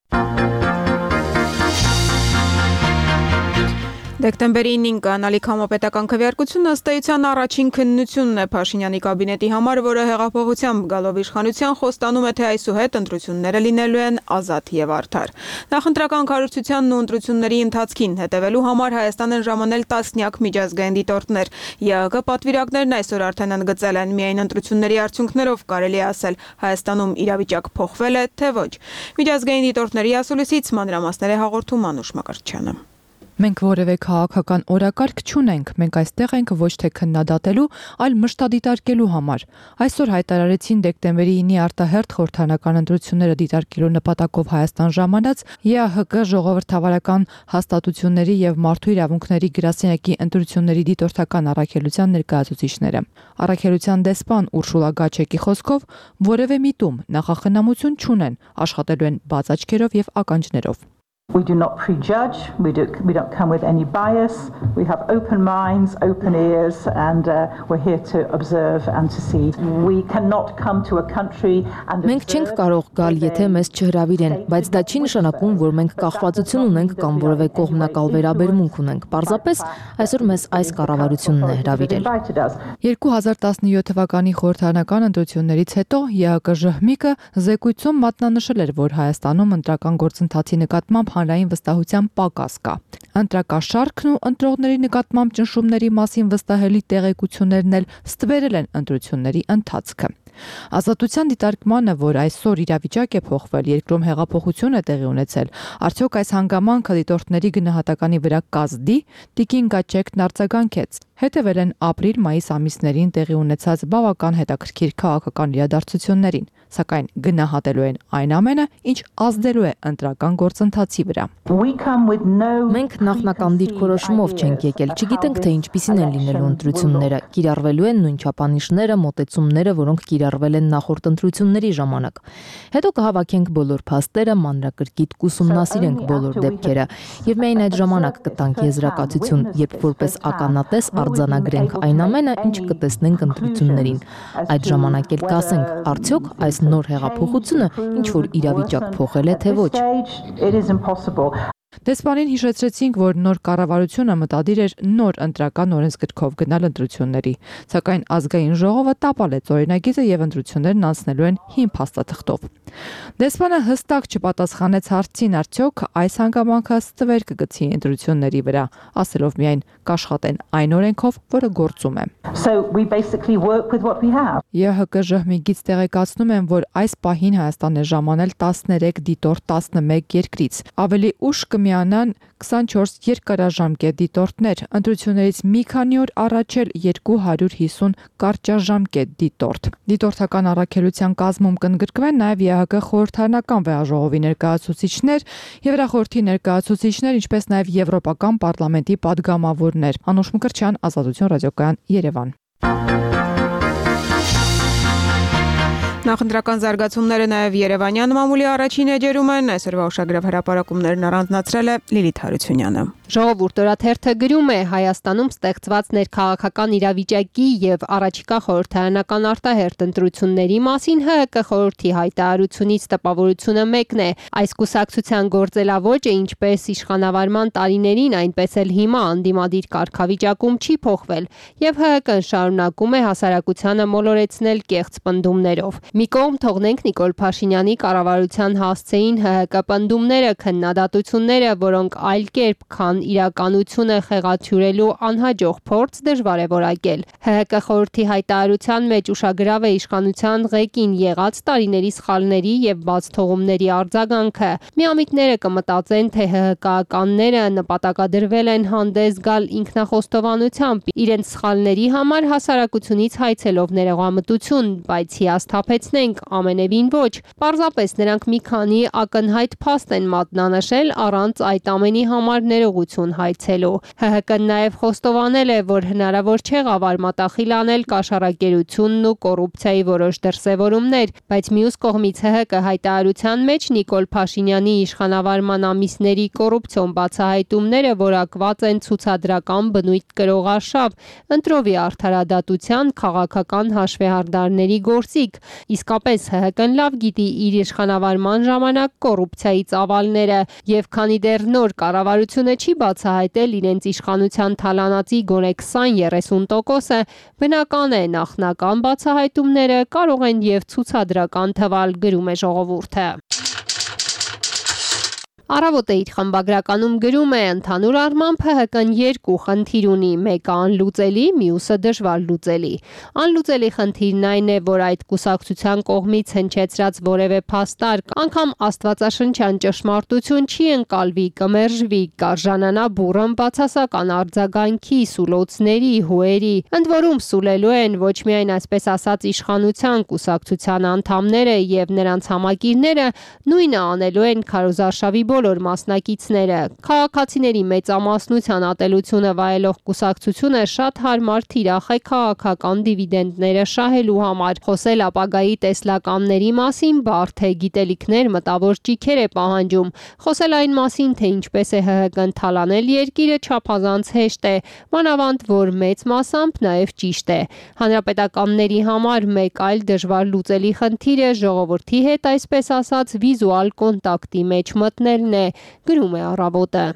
Դեկտեմբերի ինին կանալիք համապետական քվեարկությունը ըստ էության առաջին քննությունն է Փաշինյանի կաբինետի համար, որը հեղափոխությամբ գալով իշխանության խոստանում է, թե այսուհետ ընտրությունները լինելու են ազատ եւ արդար։ Նախընտրական կառուցությանն ու ընտրությունների ընթացքին հետևելու համար Հայաստան են ժամանել տասնյակ միջազգային դիտորդներ։ ԵԱՀԿ պատվիրակներն այսօր արդեն ընդգծել են, միայն ընտրությունների արդյունքներով կարելի է ասել Հայաստանում իրավիճակ փոխվել է, թե ոչ։ Միջազգային դիտորդների ասուլիսից մանրամասներ է հաղորդում Անուշ Մակրտչյանը։ Մենք որևէ քաղաքական օրակարգ չունենք, մենք այստեղ ենք ոչ թե քննադատելու, այլ մշտադիտարկելու համար։ Այսօր հայտարարեցին դեկտեմբերի ինի արտահերթ խորհրդանական ընտրությունները դիտարկելու նպատակով Հայաստան ժամանած ԵԱՀԿ ժողովրդավարական հաստատությունների եւ մարդու իրավունքների գրասենյակի ընտրությունների դիտորդական առաքելության ներկայացուցիչները։ Առաքելության դեսպան Ուրշուլա Գաչեկի խոսքով որևէ միտում նախախնամություն չունեն, աշխատելու են բաց աչքերով եւ ականջներով։ We do not prejudge, we, do, we don't come with any bias, we have open minds, open ears, and uh, we're here to observe and to see. We cannot come to a country and Մենք չենք կարող գալ, եթե մեզ չհրավիրեն, բայց դա չի նշանակում, որ մենք կախվածություն ունենք կամ որևէ կողմնակալ վերաբերմունք ունենք։ Պարզապես այսօր մեզ այս կառավարությունն է հրավիրել։ երկու հազար տասնյոթ թվականի խորհրդարանական ընտրություններից հետո ԵԱՀԿ ժհմիկը զեկույցում մատնանշել էր, որ Հայաստանում ընտրական գործընթացի նկատմամբ հանրային վստահության պակաս կա։ Ընտրակաշարքն ու ընտրողների նկատմամբ ճնշումների մասին վստահելի տեղեկություններն էլ ստվերել են ընտրությունների ընթացքը։ Ազատության դիտարկմանը, որ այսօր իրավիճակ է փոխվել, երկրում հեղափոխություն է տեղի ունեցել, արդյոք այս հանգամանքը դիտորդների գնահատականի վրա կազդի, Տիկին Գաչեկն արձագանքեց։ Հետևել են ապրիլ-մայիս ամիսներին տեղի ունեցած բավական հետաքրքիր քաղաքական իրադարձություններին, սակայն գնահատելու են այն ամենը, ինչ ազդելու է ընտրական գործընթացի վրա։ Մենք նախնական դիրքորոշումով չենք եկել, չգիտենք, թե ինչպիսին են լինելու ընտրությունները, կիրառվելու են նույն չափանիշները, մոտեցումները, որոնք կիրառվել են նախորդ ընտրությունների ժամանակ։ Հետո կհավաքենք բոլոր փաստերը, մանրակրկիտ կուսումնասիրենք բոլոր դեպքերը եւ միայն այդ ժամանակ կտանք եզրակացություն, երբ որպես ականատես արձանագրենք այն ամենը, ինչ կտեսնենք ընտրություններին։ Այդ ժամանակ էլ կասենք, արդյոք այս նոր հեղափոխությունը ինչ որ իրավիճակ փոխել է, թե ոչ։ Դեսպանին հիշեցրեցինք, որ նոր կառավարությունը մտադիր էր նոր ընտրական օրենսգրքով գնալ ընտրությունների, սակայն ազգային ժողովը տապալեց օրինագիծը եւ ընտրություններն անցնելու են հին փաստաթղթով։ Դեսպանը հստակ չպատասխանեց հարցին, արդյոք այս հանգամանքը ստվեր կգցի ընտրությունների վրա, ասելով միայն կաշխատեն այն օրենքով, որը գործում է։ ԵԱՀԿ ժհմիկից տեղեկացնում են, որ այս պահին Հայաստան է ժամանել տասներեք դիտորդ տասնմեկ երկրից, ավելի ուշ կմիանան քսանչորս երկարաժամկետ դիտորդներ, ընտրություններից մի քանի օր առաջ էլ երկու հարյուր հիսուն կարճաժամկետ դիտորդ։ Դիտորդական առաքելության կազմում կընդգրկվեն նաև ԵԱՀԿ խորհրդարանական վեհաժողովի ներկայացուցիչներ, Եվրախորհրդի ներկայացուցիչներ, ինչպես նաև Եվրոպական պարլամենտի պատգամավորներ։ Անուշ Մկրտչյան, Ազատություն ռադիոկայան, Երևան։ Նախընտրական զարգացումները նաև Երևանյան մամուլի առաջին էջերում են, այսօրվա ուշագրավ հրապարակումներն առանձնացրել է Լիլիթ Հարությունյանը։ Ժողովուրդ օրաթերթը գրում է Հայաստանում ստեղծված ներքաղաքական իրավիճակի եւ առաջիկա խորհրդարանական արտահերթ ընտրությունների մասին ՀՀԿ խորհրդի հայտարարությունից տպավորությունը մեկն է։ Այս կուսակցության գործելավոճը ինչպես իշխանավարման տարիներին, այնպես էլ հիմա անդիմադիր կարգավիճակում չի փոխվել եւ ՀՀԿ-ն շարունակում է հասարակությանը մոլորեցնել կեղծ պնդումներով։ Մի կողմ թողնենք Նիկոլ Փաշինյանի կառավարության հասցեին ՀՀԿ պնդումները, քննադատությունները, որոնք այլ կերպ քան իրականությունը խեղաթյուրելու անհաջող փորձ դժվար է որակել։ ՀՀԿ խորհրդի հայտարարության մեջ ուշագրավ է իշխանության ղեկին եղած տարիների սխալների եւ բացթողումների արձագանքը։ Միամիտները կմտածեն, թե ՀՀԿ-ականները նպատակադրվել են հանդես գալ ինքնախոստովանությամբ, իրենց սխալների համար հասարակությունից հայցելով ներողամտություն, բայց հիասթափեցնենք ամենևին ոչ։ Պարզապես նրանք մի քանի ակնհայտ փաստ են մատնանշել առանց այդ ամենի համար ներողություն հայցելու։ ՀՀԿ-ն նաև խոստովանել է, որ հնարավոր չեղավ արմատախիլ անել կաշառակերությունն ու կոռուպցիայի որոշ դրսևորումներ, բայց մյուս կողմից ՀՀԿ հայտարարության մեջ Նիկոլ Փաշինյանի իշխանավարման ամիսների կոռուպցիոն բացահայտումները որակված են ցուցադրական բնույթ կրող արշավ, ընտրովի արդարադատության քաղաքական հաշվեհարդարների գործիք։ Իսկապես ՀՀԿ-ն լավ գիտի իր իշխանավարման ժամանակ կոռուպցիայի ծավալները, եւ քանի դեռ նոր կառավարությունը չի բացահայտել իրենց իշխանության թալանածի գոնե քսան-երեսուն տոկոսը, բնական է նախնական բացահայտումները կարող են եւ ցուցադրական թվալ, գրում է Ժողովուրդը։ Առավոտը իր խմբագրականում գրում է ընդհանուր առմամբ ՀՀԿ-ն երկու խնդիր ունի, մեկը անլուծելի, մյուսը դժվար լուծելի։ Անլուծելի խնդիրն այն է, որ այդ կուսակցության կողմից հնչեցրած որևէ փաստարկ, անգամ աստվածաշնչյան ճշմարտություն չի ընկալվի, կմերժվի, կարժանանա բուռն բացասական արձագանքի, սուլոցների, հուերի։ Ընդ որում սուլելու են ոչ միայն այսպես ասած իշխանության կուսակցության անդամները եւ նրանց համակիրները, նույնը անելու են քարոզարշավի բոլոր մասնակիցները։ Քաղաքացիների մեծամասնության ատելությունը վայելող կուսակցությունը շատ հարմար թիրախ է քաղաքական դիվիդենդները շահելու համար։ Խոսել ապագայի տեսլականների մասին բարդ է, գիտելիքներ, մտավոր ճիգեր է պահանջում։ Խոսել այն մասին, թե ինչպես է ՀՀԿ-ն թալանել երկիրը, չափազանց հեշտ է, մանավանդ որ մեծ մասամբ նաև ճիշտ է։ Հանրապետականների համար մեկ այլ դժվար լուծելի խնդիր է ժողովրդի հետ այսպես ասած վիզուալ կոնտակտի մեջ մտնել է, գրում է Առավոտը։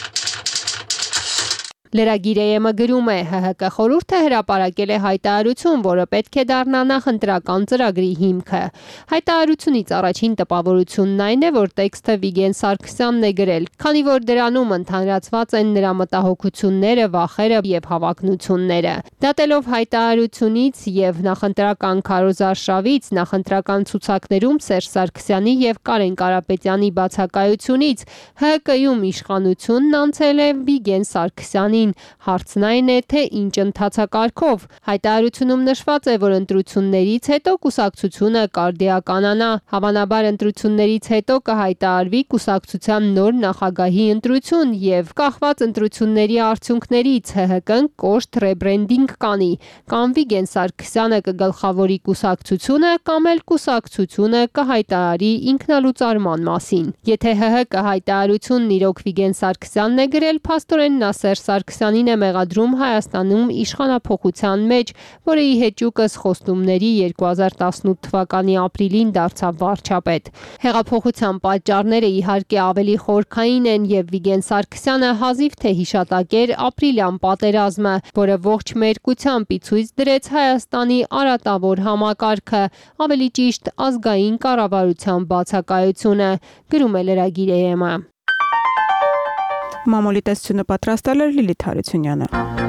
Լրագիր-ը գրում է ՀՀԿ խորհուրդը հրապարակել է հայտարարություն, որը պետք է դառնա նախընտրական ծրագրի հիմքը։ Հայտարարությունից առաջին տպավորությունն այն է, որ տեքստը Վիգեն Սարգսյանն է գրել, քանի որ դրանում ընդհանրացված են նրա մտահոգությունները, վախերը եւ հավակնությունները։ Դատելով հայտարարությունից եւ նախընտրական քարոզարշավից, նախընտրական ցուցակներում Սերժ Սարգսյանի եւ Կարեն Կարապետյանի բացակայությունից ՀՀԿ-ում իշխանությունն անցել է Վիգեն Սարգսյանին։ Հարցն այն է, թե ինչ ընթացակարգով։ Հայտարարությունում նշված է, որ ընտրություններից հետո կուսակցությունը կարդիականանա։ Հավանաբար ընտրություններից հետո կհայտարարվի կուսակցության նոր նախագահի ընտրություն եւ կախված ընտրությունների արդյունքներից ՀՀԿ-ն կոշտ ռեբրենդինգ կանի, կամ Վիգեն Սարգսյանը կգլխավորի կուսակցությունը, կամ էլ կուսակցությունը կհայտարարի ինքնալուծարման մասին։ Եթե ՀՀԿ հայտարարությունն իրոք Վիգեն Սարգսյանն է գրել, փաստորեն նա Սերժ Սարգսյանին է մեղադրում Հայաստանում իշխանափոխության մեջ, որը ի հեճուկս խոստումների երկու հազար տասնութ թվականի ապրիլին դարձավ վարչապետ։ Հեղափոխության պատճառները իհարկե ավելի խորքային են եւ Վիգեն Սարգսյանը հազիվ թե հիշատակեր ապրիլյան պատերազմը, որը ողջ մերկությամբ ի ցույց դրեց Հայաստանի արատավոր համակարգը, ավելի ճիշտ ազգային կառավարության բացակայությունը, գրում է Լրագիր-ը։ Մամուլի տեսությունը պատրաստել էր Լիլիթ Հարությունյանը։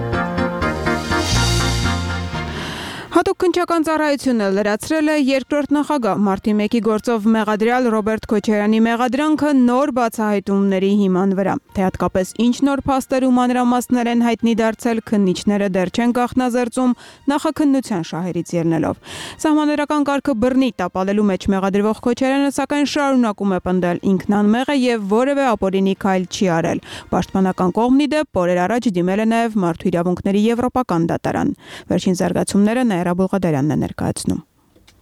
Հատուկ քննչական ծառայությունը լրացրել է երկրորդ նախագահ մարտի մեկի գործով մեղադրյալ Ռոբերտ Քոչարյանի մեղադրանքը նոր բացահայտումների հիման վրա։ Թե հատկապես ինչ նոր փաստեր ու մանրամասներ են հայտնի դարձել, քննիչները դեռ չեն գաղտնազերծում նախաքննության շահերից ելնելով։ Սահմանադրական կարգը բռնի տապալելու մեջ մեղադրվող Քոչարյանը սակայն շարունակում է պնդել ինքն անմեղ է եւ որևէ ապօրինի քայլ չի արել։ Պաշտպանական կողմն ի դեպ օրեր առաջ դիմել է նաեւ Մարդու իրավունքների եվրոպական դատարան։ Վերջին զարգացումները Նաիրա Բուլղադարյանն է ներկայացնում։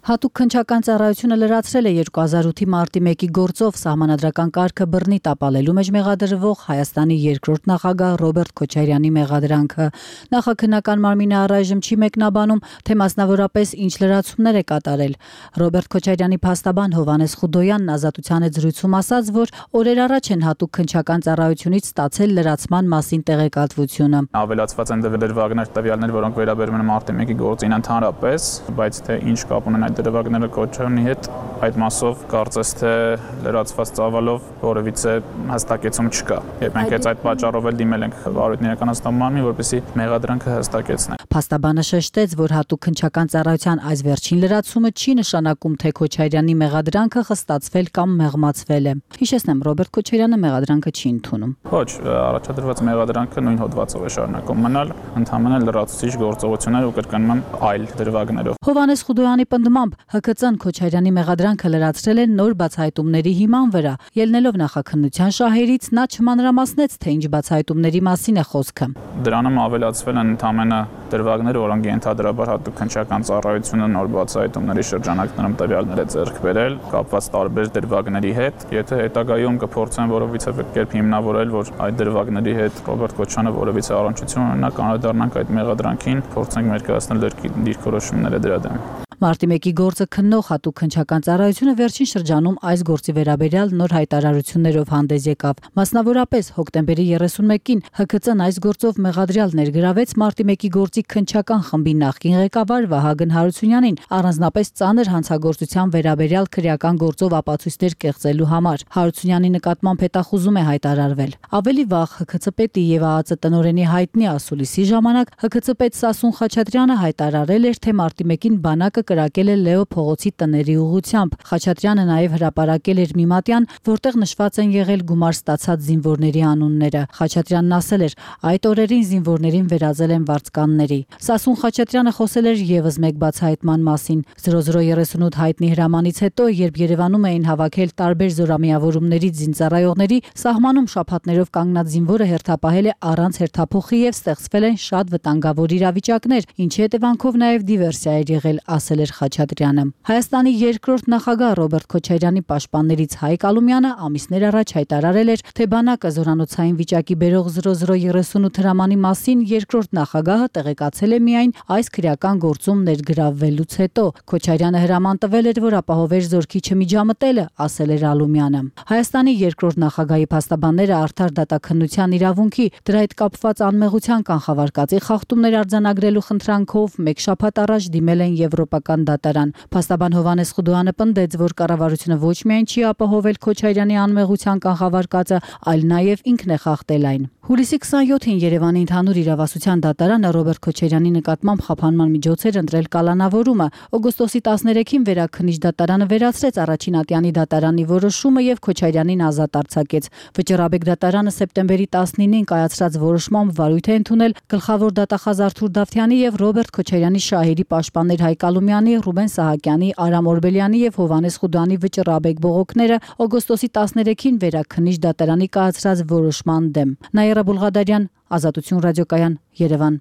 Հատուկ քննչական ծառայությունը լրացրել է երկու հազար ութի մարտի մեկի գործով սահմանադրական կարգը բռնի տապալելու մեջ մեղադրվող Հայաստանի երկրորդ նախագահ Ռոբերտ Քոչարյանի մեղադրանքը։ Նախաքննական մարմինը առայժմ չի մեկնաբանում, թե մասնավորապես ինչ լրացումներ է կատարել։ Ռոբերտ Քոչարյանի փաստաբան Հովհաննես Խուդոյանն Ազատության հետ զրույցում ասաց, որ օրեր առաջ են հատուկ քննչական ծառայությունից ստացել լրացման մասին տեղեկատվությունը։ Ավելացված են դրվագներ տվյալներ, որոնք վերաբերում են մարտի մեկի գործին ընդհանրապես, բայց թե ինչ կապ ունեն այդ դրվագները Քոչարյանի հետ, այդ մասով կարծես թե լրացված ծավալով որևիցե հստակեցում չկա։ Եվ մենք այդ պատճառով էլ դիմել ենք վարույթն իրականացնող մարմին, որպեսզի մեղադրանքը հստակեցնեն։ Փաստաբանը շեշտեց, որ հատուկ քննչական ծառայության այս վերջին լրացումը չի նշանակում, թե Քոչարյանի մեղադրանքը խստացվել կամ մեղմացվել է։ Հիշեցնեմ, Ռոբերտ Քոչարյանը մեղադրանքը չի ընդունում։ Ոչ, առաջադրված մեղադրանքը նույն հոդվածով է շարունակում մնալ, ընդհանրապես լրացուցիչ գործողություններ ու կրկնում այլ դրվագներով։ Հովհաննես Խուդոյանի պնդմամբ Հ K Ծ-ն Քոչարյանի մեղադրանքը լրացրել է նոր բացահայտումների հիման վրա։ Ելնելով նախաքննության շահերից նա չմանրամասնեց, թե ինչ բացահայտումների մասին է խոսքը։ Դրանում ավելացվել են ընդհանրապես դրվագները, որոնք ենթադրաբար հատուկ քննչական ծառայությունը նոր բացահայտումների շրջանակներում տվյալներ է ձեռք բերել, կապված տարբեր դրվագների հետ։ Եթե հետագայում կփորձեն որևիցե կերպ հիմնավորել, որ այդ դրվագների հետ Ռոբերտ Քոչարյանը որևիցե առնչություն ունենա, կանրադառնանք այդ մեղադրանքին, փորձենք ներկայացնել դիրքորոշումները դրա դեմ։ Մարտի մեկի գործը քննող հատուկ քննչական ծառայությունը վերջին շրջանում այս գործի վերաբերյալ նոր հայտարարություններով հանդես եկավ։ Մասնավորապես հոկտեմբերի երեսունմեկին Հ K Ծ-ն այս գործով մեղադրյալ ներգրավեց Մարտի մեկի գործի քննչական խմբի նախկին ղեկավար Վահագն Հարությունյանին առանձնապես ծանր հանցագործության վերաբերյալ քրեական գործով ապացույցներ կեղծելու համար։ Հարությունյանի նկատմամբ հետախուզում է հայտարարվել։ Ավելի վաղ Հ K Ծ պետի եւ ԱԱԾ տնօրենի հայտնի ասուլիսի ժամանակ Հ K Ծ պետ Սասուն Խաչատրյանը հայտարարել էր, թե Մարտի մեկին բանակը կրակել է Լեո փողոցի տների ուղղությամբ։ Խաչատրյանը նաև հրապարակել էր մի մատյան, որտեղ նշված են եղել գումար ստացած զինվորների անունները։ Խաչատրյանն ասել էր, այդ օրերին զինվորներին վերածել են վարձկանների։ Սասուն Խաչատրյանը խոսել էր եւս մեկ բացահայտման մասին։ զրո զրո երեսունութ հայտնի հրամանից հետո, երբ Երևանում էին հավաքել տարբեր զորամիավորումներից զինծառայողների, սահմանում շաբաթներով կանգնած զինվորը հերթապահել է առանց հերթափոխի եւ ստեղծվել են շատ վտանգավոր իրավիճակներ, ինչի հետևանքով նաև դիվերսիա էր եղել, ասել էր Խաչատրյանը։ Հայաստանի երկրորդ նախագահ Ռոբերտ Քոչարյանի պաշտպաններից Հայկ Ալումյանը ամիսներ առաջ հայտարարել էր, թե բանակը զորանոցային վիճակի բերող զրո զրո երեսունութ հրամանի մասին երկրորդ նախագահը տեղեկացել է միայն այս քրեական գործում ներգրավվելուց հետո։ Քոչարյանը հրաման տվել էր, որ ապահովեր զորքի չմիջամտելը, ասել էր Ալումյանը։ Հայաստանի երկրորդ նախագահի փաստաբանները արդար դատաքննության իրավունքի, դրա հետ կապված անմեղության կանխավարկածի խախտումներ արձանագրելու խնդրանքով մեկ շաբաթ առաջ դիմել են Եվրոպական դատարան։ Փաստաբան Հովհաննես Խուդոյանը պնդեց, որ կառավարությունը ոչ միայն չի ապահովել Քոչարյանի անմեղության կանխավարկածը, այլ նաև ինքն է խախտել այն։ Հուլիսի քսանյոթին Երևանի ընդհանուր իրավասության դատարանը Ռոբերտ Քոչարյանի նկատմամբ խափանման միջոցեր ընտրել կալանավորումը։ Օգոստոսի տասներեքին վերաքննիչ դատարանը վերացրեց առաջին ատյանի դատարանի որոշումը եւ Քոչարյանին ազատ արձակեց։ Վճռաբեկ դատարանը սեպտեմբերի տասնինին կայացրած որոշմամբ վարույթ է ընդունել գլխավոր դատախազ Արթուր Դավթյանի եւ Ռոբերտ Քոչարյանի շահերի պաշտպաններ Հայկ Ալումյանի, Ռուբեն Սահակյանի, Արամ Օրբելյանի եւ Հովհաննես Խուդոյանի վճռաբեկ բողոքները օգոստոսի տասներեքին վերաքննիչ դատարանի կայացրած որոշման դեմ։ Նաիրա Բուլղադարյան, Ազատություն ռադիոկայան, Երևան։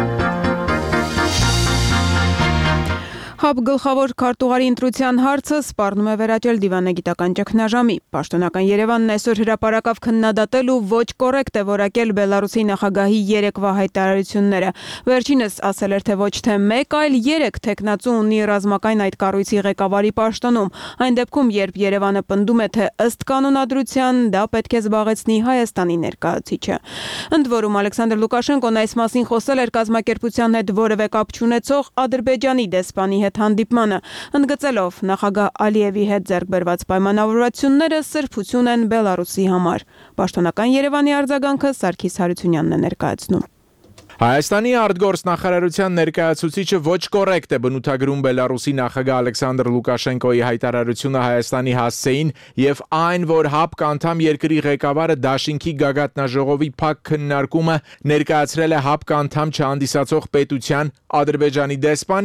Հապ գլխավոր քարտուղարի ընտրության հարցը սպառնում է վերաճել դիվանագիտական ճգնաժամի։ Պաշտոնական Երևանն այսօր հրապարակավ քննադատել ու ոչ կոռեկտ է որակել Բելարուսի նախագահի երեկվա հայտարարությունները։ Վերջինս ասել էր, թե ոչ թե մեկ, այլ երեք տեխնացու ունի ռազմական այդ կառույցի ղեկավարի պաշտոնում։ Այն դեպքում, երբ Երևանը պնդում է, թե ըստ կանոնադրության դա պետք է զբաղեցնի Հայաստանի ներկայացուցիչը։ Ընդ որում Ալեքսանդր Լուկաշենկոն այս մասին խոսել էր կազմակերպության հետ որևէ կապ չունեցող Ադրբեջանի դեսպանի հետ հանդիպմանը, ընդգծելով նախագահ Ալիևի հետ ձեռք բերված պայմանավորվածությունները սրբություն են Բելարուսի համար։ Պաշտոնական Երևանի արձագանքը Սարգիս Հարությունյանն է ներկայացնում։ Հայաստանի արտգործնախարարության ներկայացուցիչը ոչ կոռեկտ է բնութագրում Բելարուսի նախագահ Ալեքսանդր Լուկաշենկոյի հայտարարությունը Հայաստանի հասցեին եւ այն, որ ՀԱՊԿ անդամ երկրի ղեկավարը Դաշինքի գագաթնաժողովի փակ քննարկումը ներկայացրել է ՀԱՊԿ անդամ չհանդիսացող պետության Ադրբեջանի դեսպանին։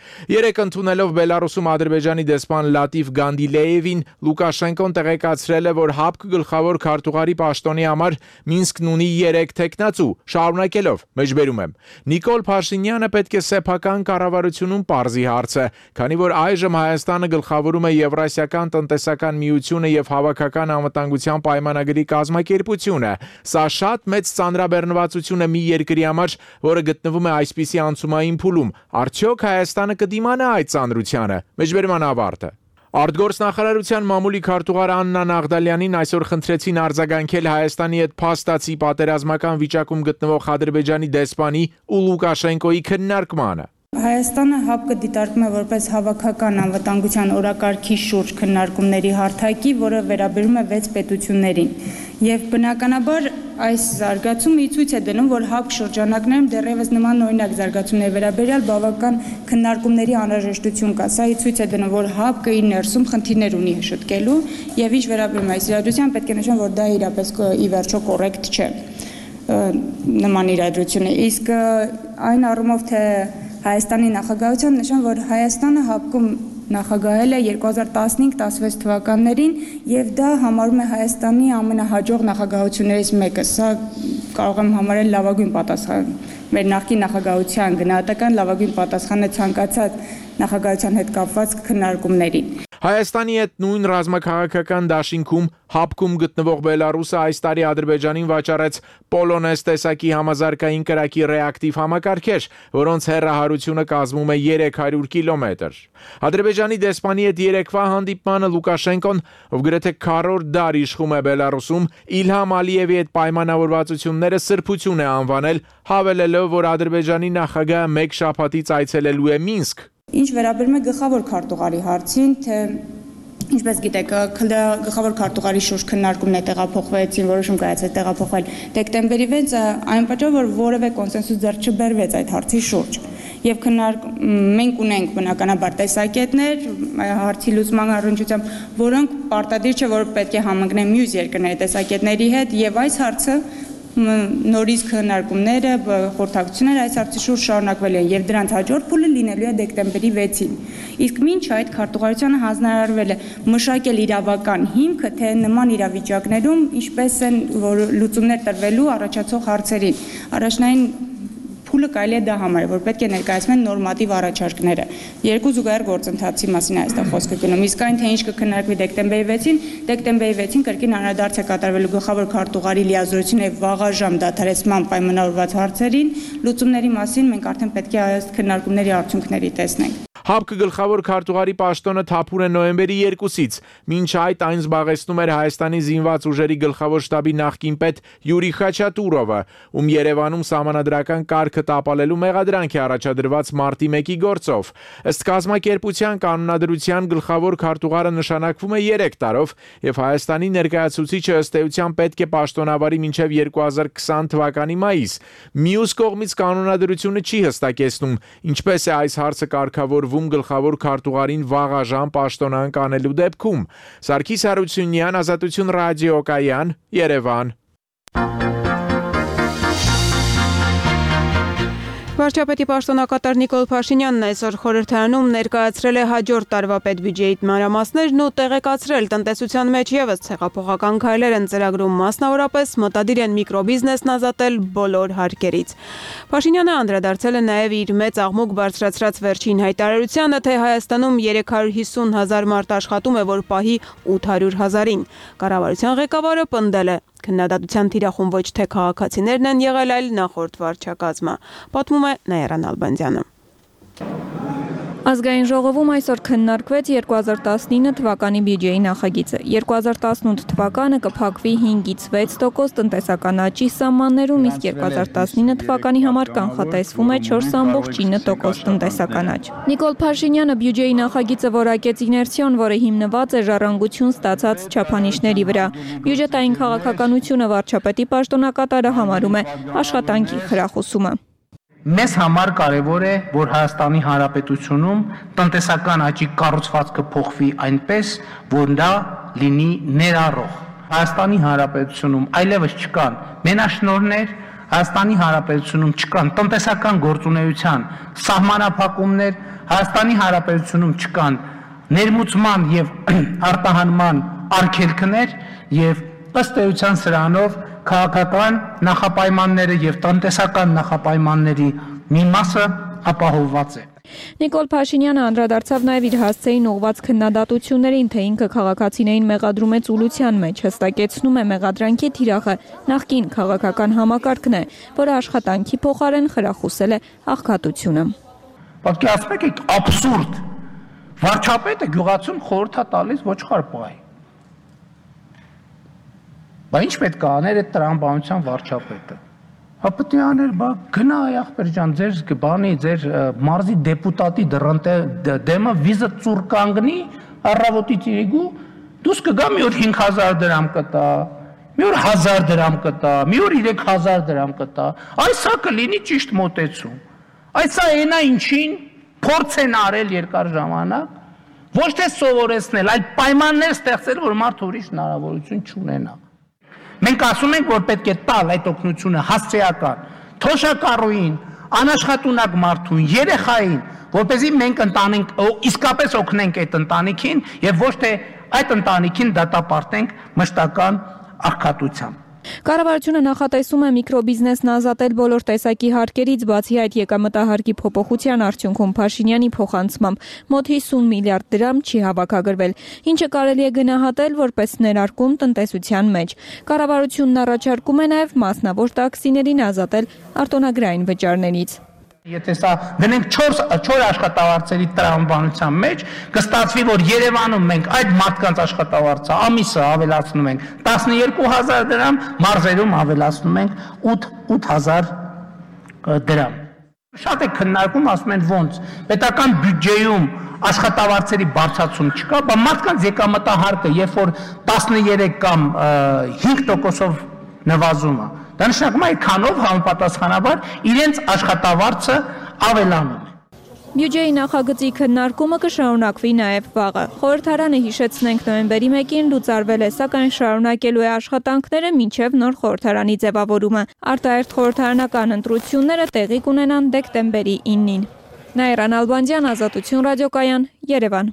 Երեկ ընդունելով Բելարուսում Ադրբեջանի դեսպան Լատիֆ Գանդիլեևին, Լուկաշենկոն տեղեկացրել է, որ ՀԱՊԿ գլխավոր քարտուղարի պաշտոնի համար Մինսկն ունի երեք թեկնածու, շարունակելով, մեջբերում եմ. Նիկոլ Փաշինյանը պետք է սեփական կառավարությունում պարզի հարցը, քանի որ այժմ Հայաստանը գլխավորում է Եվրասիական տնտեսական միությունը եւ հավաքական անվտանգության պայմանագրի կազմակերպությունը։ Սա շատ մեծ ծանրաբեռնվածություն է մի երկրի համար, որը գտնվում է այսպիսի անցումային փուլում։ Արդյոք Հայաստանը կդիմանա այդ ծանրությանը։ Մեջբերման ավարտը։ Արտգործնախարարության մամուլի քարտուղար Աննա Նաղդալյանին այսօր խնդրեցին արձագանքել Հայաստանի հետ փաստացի պատերազմական վիճակում գտնվող Ադրբեջանի դեսպանի ու Լուկաշենկոյի քննարկմանը։ Հայաստանը ՀԱՊԿ դիտարկում է որպես հավաքական անվտանգության օրակարգի շուրջ քննարկումների հարթակի, որը վերաբերում է վեց պետություններին։ Եվ բնականաբար այս զարգացումը ի ցույց է դնում, որ ՀԱՊԿ շրջանակներում դեռևս նման օրինակ զարգացումների վերաբերյալ բավական քննարկումների անհրաժեշտություն կա։ Սա ի ցույց է դնում, որ ՀԱՊԿ-ի ներսում խնդիրներ ունի շտկելու, եւ ինչ վերաբերում է այս իրադրության, պետք է նշեմ, որ դա իրապես ի վերջո կոռեկտ չէ նման իրադրությունը։ Իսկ այն առումով, թե Հայաստանի նախագահության նշեմ, որ Հայաստանը ՀԱՊԿ-ում նախագահել է երկու հազար տասնհինգ տասնվեց թվականներին եւ դա համարում է Հայաստանի ամենահաջող նախագահություններից մեկը։ Սա կարող եմ համարել լավագույն պատասխան մեր նախկին նախագահության գնահատական լավագույն պատասխանը ցանկացած նախագահության հետ կապված քննարկումներին։ Հայաստանի հետ նույն ռազմաքաղաքական դաշինքում ՀԱՊԿ-ում գտնվող Բելարուսը այս տարի Ադրբեջանին վաճառեց Պոլոնեզ տեսակի համազարգային կրակի ռեակտիվ համակարգեր, որոնց հեռահարությունը կազմում է երեք հարյուր կիլոմետր։ Ադրբեջանի դեսպանի հետ երեկվա հանդիպմանը Լուկաշենկոն, ով գրեթե քառորդ դար իշխում է Բելարուսում, Իլհամ Ալիևի հետ պայմանավորվածությունները սրբություն է անվանել, հավելելով, որ Ադրբեջանի նախագահը մեկ շաբաթից այցելելու է Մինսկ։ Ինչ վերաբերում է գլխավոր քարտուղարի հարցին, թե ինչպես գիտեք, գլխավոր քարտուղարի շուրջ քննարկումն է տեղափոխվեցին, որոշում կայացել տեղափոխվել դեկտեմբերի վեցը, այն պատճառով, որ որևէ կոնսենսուս ձեռք չբերվեց այդ հարցի շուրջ։ Եվ քննարկ մենք ունենք բնականաբար տեսակետներ հարցի լուծման առնչությամբ, որոնք պարտադիր չէ, որ պետք է համընկնեն մյուս երկրների տեսակետների հետ, եւ այս հարցը նորից քննարկումները, խորհրդակցությունները այս հարցի շուրջ շարունակվել են եւ դրանց հաջորդ փուլը լինելու է դեկտեմբերի վեցին։ Իսկ մինչ այդ քարտուղարությունը հանձնարարվել է մշակել իրավական հիմքը, թե նման իրավիճակներում ինչպես են լուծումներ տրվելու առաջացող հարցերին։ Առաջնային փուլը կարելի է դա համարել, որ պետք է ներկայացվեն նորմատիվ առաջարկները։ Երկու զուգահեռ գործընթացի մասին է այստեղ խոսքը գնում։ Իսկ այն թե ինչ կքննարկվի դեկտեմբերի վեցին, դեկտեմբերի վեցին կրկին անդրադարձ է կատարվելու գլխավոր քարտուղարի լիազորությունը եւ վաղաժամ դադարեցման պայմանավորված հարցերին, լուծումների մասին մենք արդեն պետք է այս քննարկումների արդյունքների տեսնենք։ ՀԱՊԿ գլխավոր քարտուղարի պաշտոնը թափուր է նոյեմբերի երկուսից, մինչ այդ այն զբաղեցնում էր Հայաստանի զինված ուժերի գլխավոր շտաբի նախկին պետ Յուրի Խաչատուրովը, ում Երևանում սահմանադրական կարգը տապալելու մեղադրանք է առաջադրված մարտի մեկի գործով։ Ըստ կազմակերպության կանոնադրության գլխավոր քարտուղարը նշանակվում է երեք տարով, եւ Հայաստանի ներկայացուցիչը ըստ էության պետք է պաշտոնավարի մինչև երկու հազար քսան թվականի մայիս։ Մյուս կողմից կանոնադրությունը չի հստակեցնում, ինչպես է այս հարցը կարգավորվում գլխավոր քարտուղարին վաղաժամ պաշտոնանկ անելու դեպքում։ Սարգիս Հարությունյան, Ազատություն ռադիոկայան, Երևան։ Վարչապետի պաշտոնակատար Նիկոլ Փաշինյանն այսօր խորհրդարանում ներկայացրել է հաջորդ տարվա պետբյուջեի մանրամասներն ու տեղեկացրել տնտեսության մեջ ևս ցեղափոխական քայլեր են ծրագրում, մասնավորապես մտադիր են միկրոբիզնեսն ազատել բոլոր հարկերից։ Փաշինյանը անդրադարձել է նաև իր մեծ աղմուկ բարձրացրած վերջին հայտարարությանը, թե Հայաստանում երեք հարյուր հիսուն հազար մարդ աշխատում է, որ պահի ութ հարյուր հազարին։ Կառավարության ղեկավարը պնդել է. Քննադատության թիրախում ոչ թե քաղաքացիներն են եղել, այլ նախորդ վարչակազմը, պատմում է Նաիրա Նալբանդյանը։ Ազգային ժողովում այսօր քննարկվեց երկու հազար տասնինը թվականի բյուջեի նախագիծը։ երկու հազար տասնութ թվականը կփակվի հինգից վեց տոկոս տնտեսական աճի սահմաններում, իսկ երկու հազար տասնինը թվականի համար կանխատեսվում է չորս ամբողջ ինը տոկոս տնտեսական աճ։ Նիկոլ Փաշինյանը բյուջեի նախագիծը որակեց իներցիոն, որը հիմնված է ժառանգություն ստացած չափանիշների վրա։ Բյուջետային քաղաքականությունը վարչապետի պաշտոնակատարը համարում է աշխատանքի խրախուսումը։ Մեզ համար կարևոր է, որ Հայաստանի Հանրապետությունում տնտեսական աճի կառուցվածքը փոխվի այնպես, որ դա լինի ներառող։ Հայաստանի Հանրապետությունում այլևս չկան մենաշնորհներ, Հայաստանի Հանրապետությունում չկան տնտեսական գործունեության սահմանափակումներ, Հայաստանի Հանրապետությունում չկան ներմուծման եւ արտահանման արգելքներ եւ ըստ էության սրանով քաղաքական նախապայմանները եւ տնտեսական նախապայմանների մի մասը ապահովված է։ Նիկոլ Փաշինյանը անդրադարձավ նաև իր հասցեին ուղղված քննադատություններին, թե ինքը քաղաքացիներին մեղադրում է ծուլության մեջ, հստակեցնում է մեղադրանքի թիրախը նախկին քաղաքական համակարգն է, որը աշխատանքի փոխարեն խրախուսել է աղքատությունը։ Պատկերացրեք, եք աբսուրդ։ Վարչապետը գյուղացուն խորհուրդ է տալիս ոչխար պահի։ Բա ինչ պետք է աներ այդ տրամաբանության վարչապետը։ Հա պետք է աներ, բա գնա ախպեր ջան, ձեր բանի, ձեր մարզի դեպուտատի դեմը վիզը ծուր կանգնի, առավոտից իրիգու, դուս կգա մի օր հինգ հազար դրամ կտա, մի օր հազար դրամ կտա, մի օր երեք հազար դրամ կտա։ Այս հա կլինի ճիշտ մոտեցում։ Այս է այնա ինչին փորձ են արել երկար ժամանակ, ոչ թե սովորեցնել, այլ պայմաններ ստեղծել, որ մարդը ուրիշ հնարավորություն չունենա։ Մենք ասում ենք, որ պետք է տալ այդ օգնությունը հասցեական, թոշակառուին, անաշխատունակ մարդուն, երեխային, որպեսզի մենք ընտանենք, իսկապես օգնենք այդ ընտանիքին եւ ոչ թե այդ ընտանիքին դատապարտենք մշտական աղքատությամբ։ Կառավարությունը նախատեսում է միկրոբիզնեսն ազատել բոլոր տեսակի հարկերից, բացի այդ եկամտահարկի փոփոխության արդյունքում Փաշինյանի փոխանցմամբ մոտ հիսուն միլիարդ դրամ չի հավաքագրվել, ինչը կարելի է գնահատել որպես ներարկում տնտեսության մեջ։ Կառավարությունն առաջարկում է նաև մասնավոր տաքսիներին ազատել արտոնագրային վճարներից։ Եթե սա գնենք չորս աշխատավարձերի տրամաբանության մեջ, կստացվի, որ Երևանում մենք այդ մարդկանց աշխատավարձը ամիսը ավելացնում ենք տասնյոթ հազար դրամ, մարզերում ավելացնում ենք ութ հազար դրամ։ Շատ է քննարկում, ասում են ոնց, պետական բյուջեում աշխատավարձերի բարձրացում չկա, բայց մարդկանց եկամտահարկը, երբ որ տասներեք կամ հինգ տոկոսով նվազում է, դա նշանակում է այդքանով համապատասխանաբար իրենց աշխատավարձը ավելանում է։ Բյուջեի նախագծի քննարկումը կշարունակվի նաև վաղը։ Խորհրդարանը, հիշեցնենք, նոյեմբերի մեկին լուծարվել է, սակայն շարունակելու է աշխատանքները մինչև նոր խորհրդարանի ձևավորումը։ Արտահերթ խորհրդարանական ընտրությունները տեղի կունենան դեկտեմբերի իննին։ Նաիրա Նալբանդյան, Ազատություն ռադիոկայան, Երևան։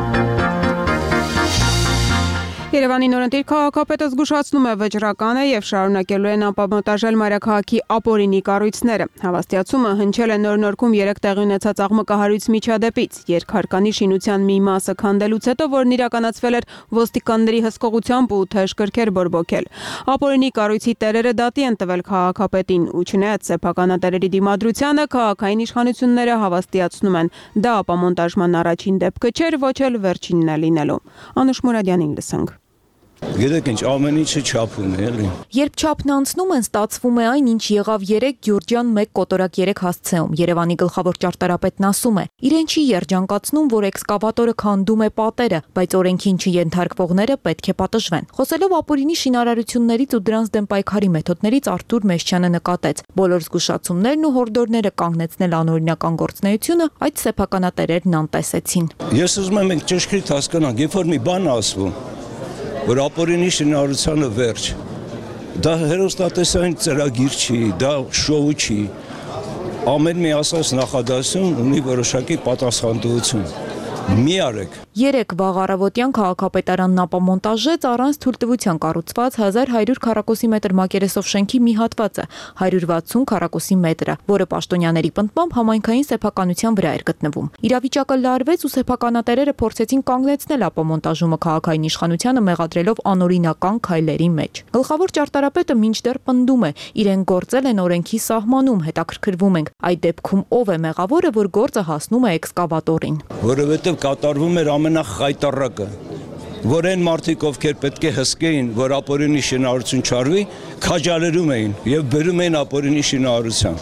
Երևանի նորընտիր քաղաքապետը զգուշացնում է վճռական է եւ շարունակելու են ապամոնտաժել մայրաքաղաքի ապօրինի կառույցները։ Հավաստիացումը հնչել է նոր-նորքում երեք տեղի ունեցած աղմկահարույց միջադեպից։ Երկհարկանի շինության մի մասը քանդելուց հետո, որն իրականացվել էր ոստիկանների հսկողությամբ ու թեժ կրքեր բորբոքել։ Ապօրինի կառույցի տերերը դատի են տվել քաղաքապետին ու չնայած սեփականատերերի դիմադրությանը քաղաքային իշխանությունները հավաստիացնում են, դա ապամոնտաժման առաջին դեպքը չէր, ոչ էլ վերջինն է լինելու։ Անուշ Մուրադյանին լսենք։ Գիտեք ինչ, ամեն ինչը չափում է, էլի։ Երբ չափն անցնում են, ստացվում է այն, ինչ եղավ երեք Գյուրջան մեկ կոտորակ երեք հասցեում։ Երևանի գլխավոր ճարտարապետն ասում է, իրեն չի երջանկացնում, որ էքսկավատորը քանդում է պատերը, բայց օրենքին չենթարկվողները պետք է պատժվեն։ Խոսելով ապօրինի շինարարություններից ու դրանց դեմ պայքարի մեթոդներից Արթուր Մեշչյանը նկատեց, բոլոր զգուշացումներն ու հորդորները կանգնեցնել անօրինական գործունեությունը այդ սեփականատերերն անտեսեցին։ Ես ուզում եմ մենք ճշգրիտ հասկանանք, երբ որ մի բան ասվում, որ ապօրինի շինարարությանը վերջ, դա հեռուստատեսային ծրագիր չի, դա շոու չի, ամեն մի ասած նախադասություն ունի որոշակի պատասխանատվություն, մի արեք։ Երեք վաղ առավոտյան քաղաքապետարանն ապամոնտաժեց առանց թույլտվության կառուցված հազար հարյուր քառակուսի մետր մակերեսով շենքի մի հատվածը, հարյուր վաթսուն քառակուսի մետրը, որը պաշտոնյաների պնդմամբ համայնքային սեփականության վրա էր գտնվում։ Իրավիճակը լարվեց ու սեփականատերերը փորձեցին կանգնեցնել ապամոնտաժումը քաղաքային իշխանությանը մեղադրելով անօրինական քայլերի մեջ։ Գլխավոր ճարտարապետը մինչդեռ պնդում է, իրեն գործել են օրենքի սահմանում, հետաքրքրվում ենք, այդ դեպքում ով է մեղավորը, որ գործը հասնում է էքսկավատորին։ Որովհետև կատարվում էր ամենախայտառակը, որ այն մարդիկ, ովքեր պետք է հսկեին, որ ապօրինի շինարարություն չարվի, քաջալերում էին եւ բերում էին ապօրինի շինարարության։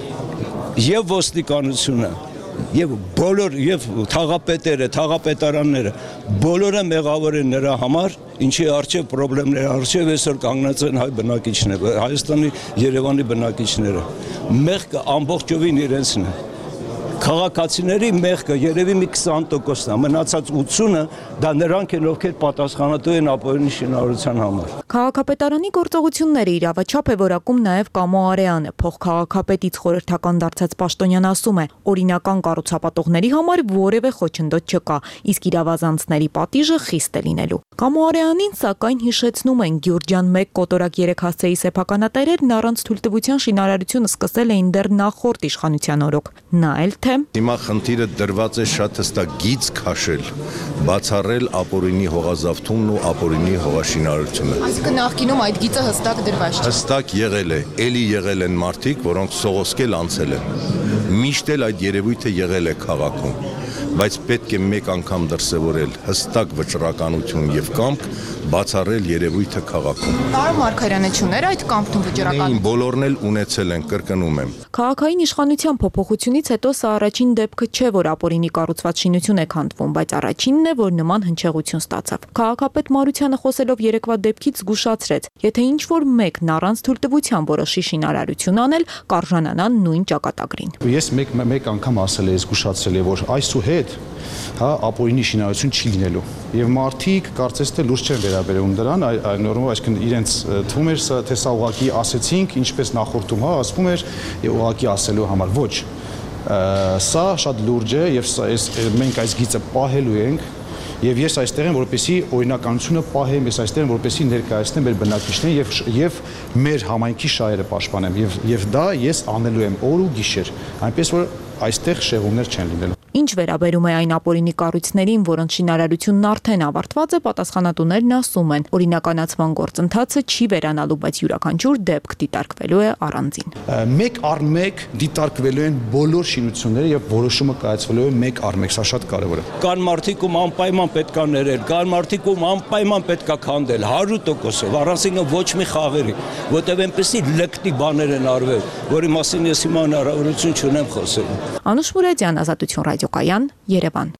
Եվ ոստիկանությունը, եւ բոլոր եւ թաղապետերը, թաղապետարանները, բոլորը մեղավոր են նրա համար, ինչի արժե խնդիրներ արժե այսօր կանգնած են հայ բնակիչները, Հայաստանի Երևանի բնակիչները։ Մեղքը ամբողջովին իրենցն է։ Քաղաքացիների մեղքը երևի մի քսան տոկոսն է, մնացած ութսունը դա նրանք են, ովքեր պատասխանատու են ապօրինի շինարարության համար։ Քաղաքապետարանի գործողությունները իրավաչափ է որակում նաև Կամո Արեանը, փոխքաղաքապետից խորհրդական դարձած պաշտոնյան ասում է, օրինական կառուցապատողների համար որևէ խոչընդոտ չկա, իսկ իրավազանցների պատիժը խիստ է լինելու։ Կամո Արեանին սակայն հիշեցնում են Գյուրջան մեկ կոտորակ երեք հասցեի սեփականատերերն առանց թույլտվության շինարարությունը սկսել էին դեռ նախորդ իշխանության օրոք։ Նա էլ թե Հիմա խնդիրը դրված է շատ հստակ գիծ քաշել, բացառել ապօրինի հողազավթումն ու ապօրինի հողաշինարարությունը։ Այսինքն նախկինում այդ գիծը հստակ դրված չէ։ Հստակ եղել է, էլի եղել են մարդիկ, որոնք սողոսկել անցել են։ Միշտ էլ այդ երևույթը եղել է քաղաքում, բայց պետք է մեկ անգամ դրսևորել հստակ վճռականություն եւ կամք բացառել երևույթը քաղաքում։ Նարո Մարգարյանը չուներ այդ կամքն ու վճռականությունը։ Բոլորն էլ ունեցել են, կրկնում եմ։ Քաղաքային իշխանության փոփոխությունից հետո սա առաջին դեպքը չէ, որ ապօրինի կառուցված շինություն է քանդվում, բայց առաջինն է, որ նման հնչեղություն ստացավ։ Քաղաքապետ Մարությանը խոսելով երեկվա դեպքից զգուշացրեց, եթե ինչ որ մեկն առանց թույլտվության որոշի շինարարություն անել, կարժանանա նույն ճակատագրին։ Ես մեկ մեկ անգամ ասել եմ, զգուշացրել եմ, որ այսուհետ հա ապօրինի շինարարություն չի լինելու եւ մարդիկ կարծես թե լուրջ չեն վերաբերում դրան, այլ նորմալ, այսինքն իրենց թվում էր թե սա ուղղակի ասեցինք, ինչպես նախորդում հա ասվում էր եւ ուղղակի ասելու համար ոչ, սա շատ լուրջ է եւ մենք այս գիծը պահելու ենք եւ ես այստեղ եմ որպեսի օրինականությունը պահեմ, ես այստեղ եմ որպեսի ներկայացնեմ մեր բնակիչներին եւ եւ մեր համայնքի շահերը պաշտպանեմ եւ եւ դա ես անելու եմ օր ու գիշեր, այնպես որ այստեղ շեղումներ չեն լինելու։ Ինչ վերաբերում է այն ապօրինի կառույցներին, որոնց շինարարությունն արդեն ավարտված է, պատասխանատուներն ասում են, օրինականացման գործընթացը չի վերանալու, բայց յուրաքանչյուր դեպք դիտարկվելու է առանձին։ Մեկ առ մեկ դիտարկվելու են բոլոր շինությունները եւ որոշումը կայացվելու է մեկ առ մեկ, սա շատ կարեւոր է։ Կան մարդիկ, ում անպայման պետք է ներել, կան մարդիկ, ում անպայման պետք է քանդել հարյուր տոկոսով, առանցիկը ոչ մի խաղերի, որտեղ այնպեսի լկտի բաներ են արվել, որի մասին ես հիմա հնարավորություն չունեմ խոսելու։ Անուշ Մուրադյան, Ազատություն ռադիոկայան, Երևան։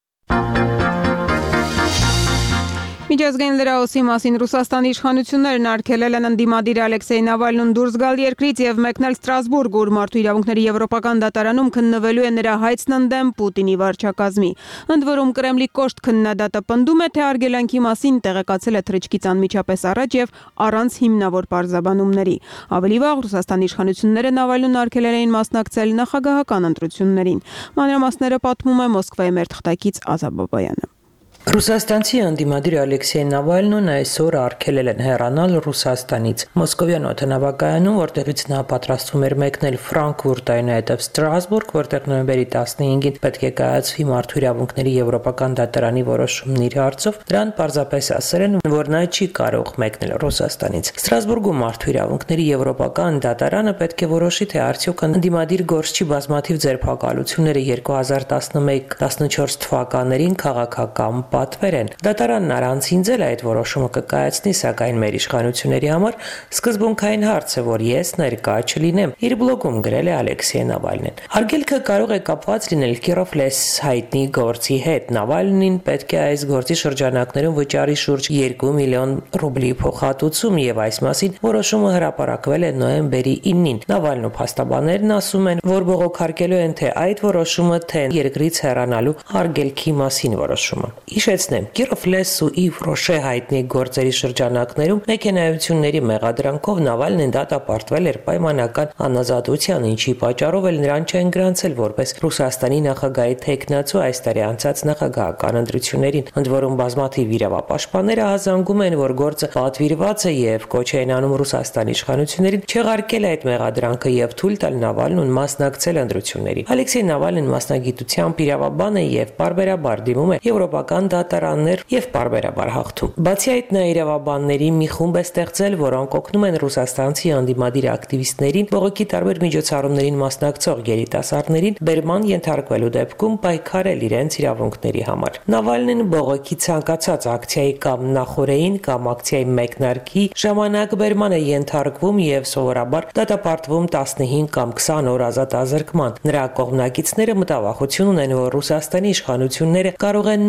Միջազգային լրահոսի մասին Ռուսաստանի իշխանություններն արգելել են ընդդիմադիր Ալեքսեյ Նավալնուն դուրս գալ երկրից եւ մեկնել Ստրասբուրգ, ուր մարդու իրավունքների եվրոպական դատարանում քննվելու է նրա հայցն ընդդեմ Պուտինի վարչակազմի։ Ընդ որում Կրեմլի կոշտ քննադատը պնդում է, թե արգելանքի մասին տեղեկացել է թռիչքից անմիջապես առաջ եւ առանց հիմնավոր պարզաբանումների։ Ավելի վաղ Ռուսաստանի իշխանությունները Նավալնուն արգելել էին մասնակցել նախագահական ընտրություններին։ Մանրամասները պատմում է Մոսկվայի մեր թղթակից Ազա Բաբայանը։ Ռուսաստանցի ընդդիմադիր Ալեքսեյ Նավալնուն այսօր արգելել են հեռանալ Ռուսաստանից։ Մոսկովյան օդանավակայանում, որտեղից նա պատրաստվում էր մեկնել Ֆրանկֆուրտ, այնուհետև Ստրասբուրգ, որտեղ նոյեմբերի տասնհինգին պետք է կայացվի մարդու իրավունքների եվրոպական դատարանի որոշումն իր հարցով, դրան պարզապես ասել են, որ նա չի կարող մեկնել Ռուսաստանից։ Ստրասբուրգում մարդու իրավունքների եվրոպական դատարանը պետք է որոշի, թե արդյոք ընդդիմադիր գործչի բազմաթիվ ձերբակալությունները երկու հազար տասնմեկ տասնչորս թվականներին քաղաքական պատվեր են։ Դատարանն առանցին ձել այդ որոշումը կկայացնի, սակայն մեր իշխանությունների համար սկզբունքային հարց է, որ ես ներկա չլինեմ, իր բլոգում գրել է Ալեքսեյ Նավալնին։ Արգելքը կարող է կապված լինել Կիրովլես հայտնի գործի հետ։ Նավալնին պետք է այս գործի շրջանակներում վճարի շուրջ երկու միլիոն ռուբլի փոխհատուցում եւ այս մասին որոշումը հրապարակվել է նոյեմբերի իննին։ Նավալնու փաստաբաններն ասում են, որ բողոքարկելու են թե այդ որոշումը, թե երկրից հեռանալու արգելքի մասին որոշումը։ Հիշեցնեմ, Կիրովլես ու Իվ Ռոշե հայտնի գործերի շրջանակներում մեքենայությունների մեղադրանքով Նավալնին դատապարտվել էր պայմանական անազատության, ինչի պատճառով էլ նրան չեն գրանցել որպես Ռուսաստանի նախագահի թեկնածու այս տարի անցած նախագահական ընտրություններին։ Ընդ որում բազմաթիվ իրավապաշտպանները հազանգում են, որ գործը պատվիրված է եւ կոչ են անում Ռուսաստանի իշխանություններին չեղարկել այդ մեղադրանքը եւ թույլ տալ Նավալնուն մասնակցել ընտրություններին։ Ալեքսեյ Նավալնին մասնագիտությամբ իրավաբան է եւ պարբերաբար դիմում է եվրոպական դատարաններ եւ պարբերաբար հաղթում։ Բացի այդ, նա իրավաբանների մի խումբ է ստեղծել, որոնք օգնում են ռուսաստանցի անդիմադիր ակտիվիստներին, բողոքի տարբեր միջոցառումներին մասնակցող երիտասարդներին բերման ենթարկվելու դեպքում պայքարել իրենց իրավունքների համար։ Նավալնին բողոքի ցանկացած ակցիայի կամ նախորդային կամ ակցիայի մեկնարկի ժամանակ բերման է ենթարկվում եւ սովորաբար դատապարտվում տասնհինգ կամ քսան օր ազատազրկման։ Նրա կողմնակիցները մտավախություն ունեն, որ Ռուսաստանի իշխանությունները կարող են նոր քրեական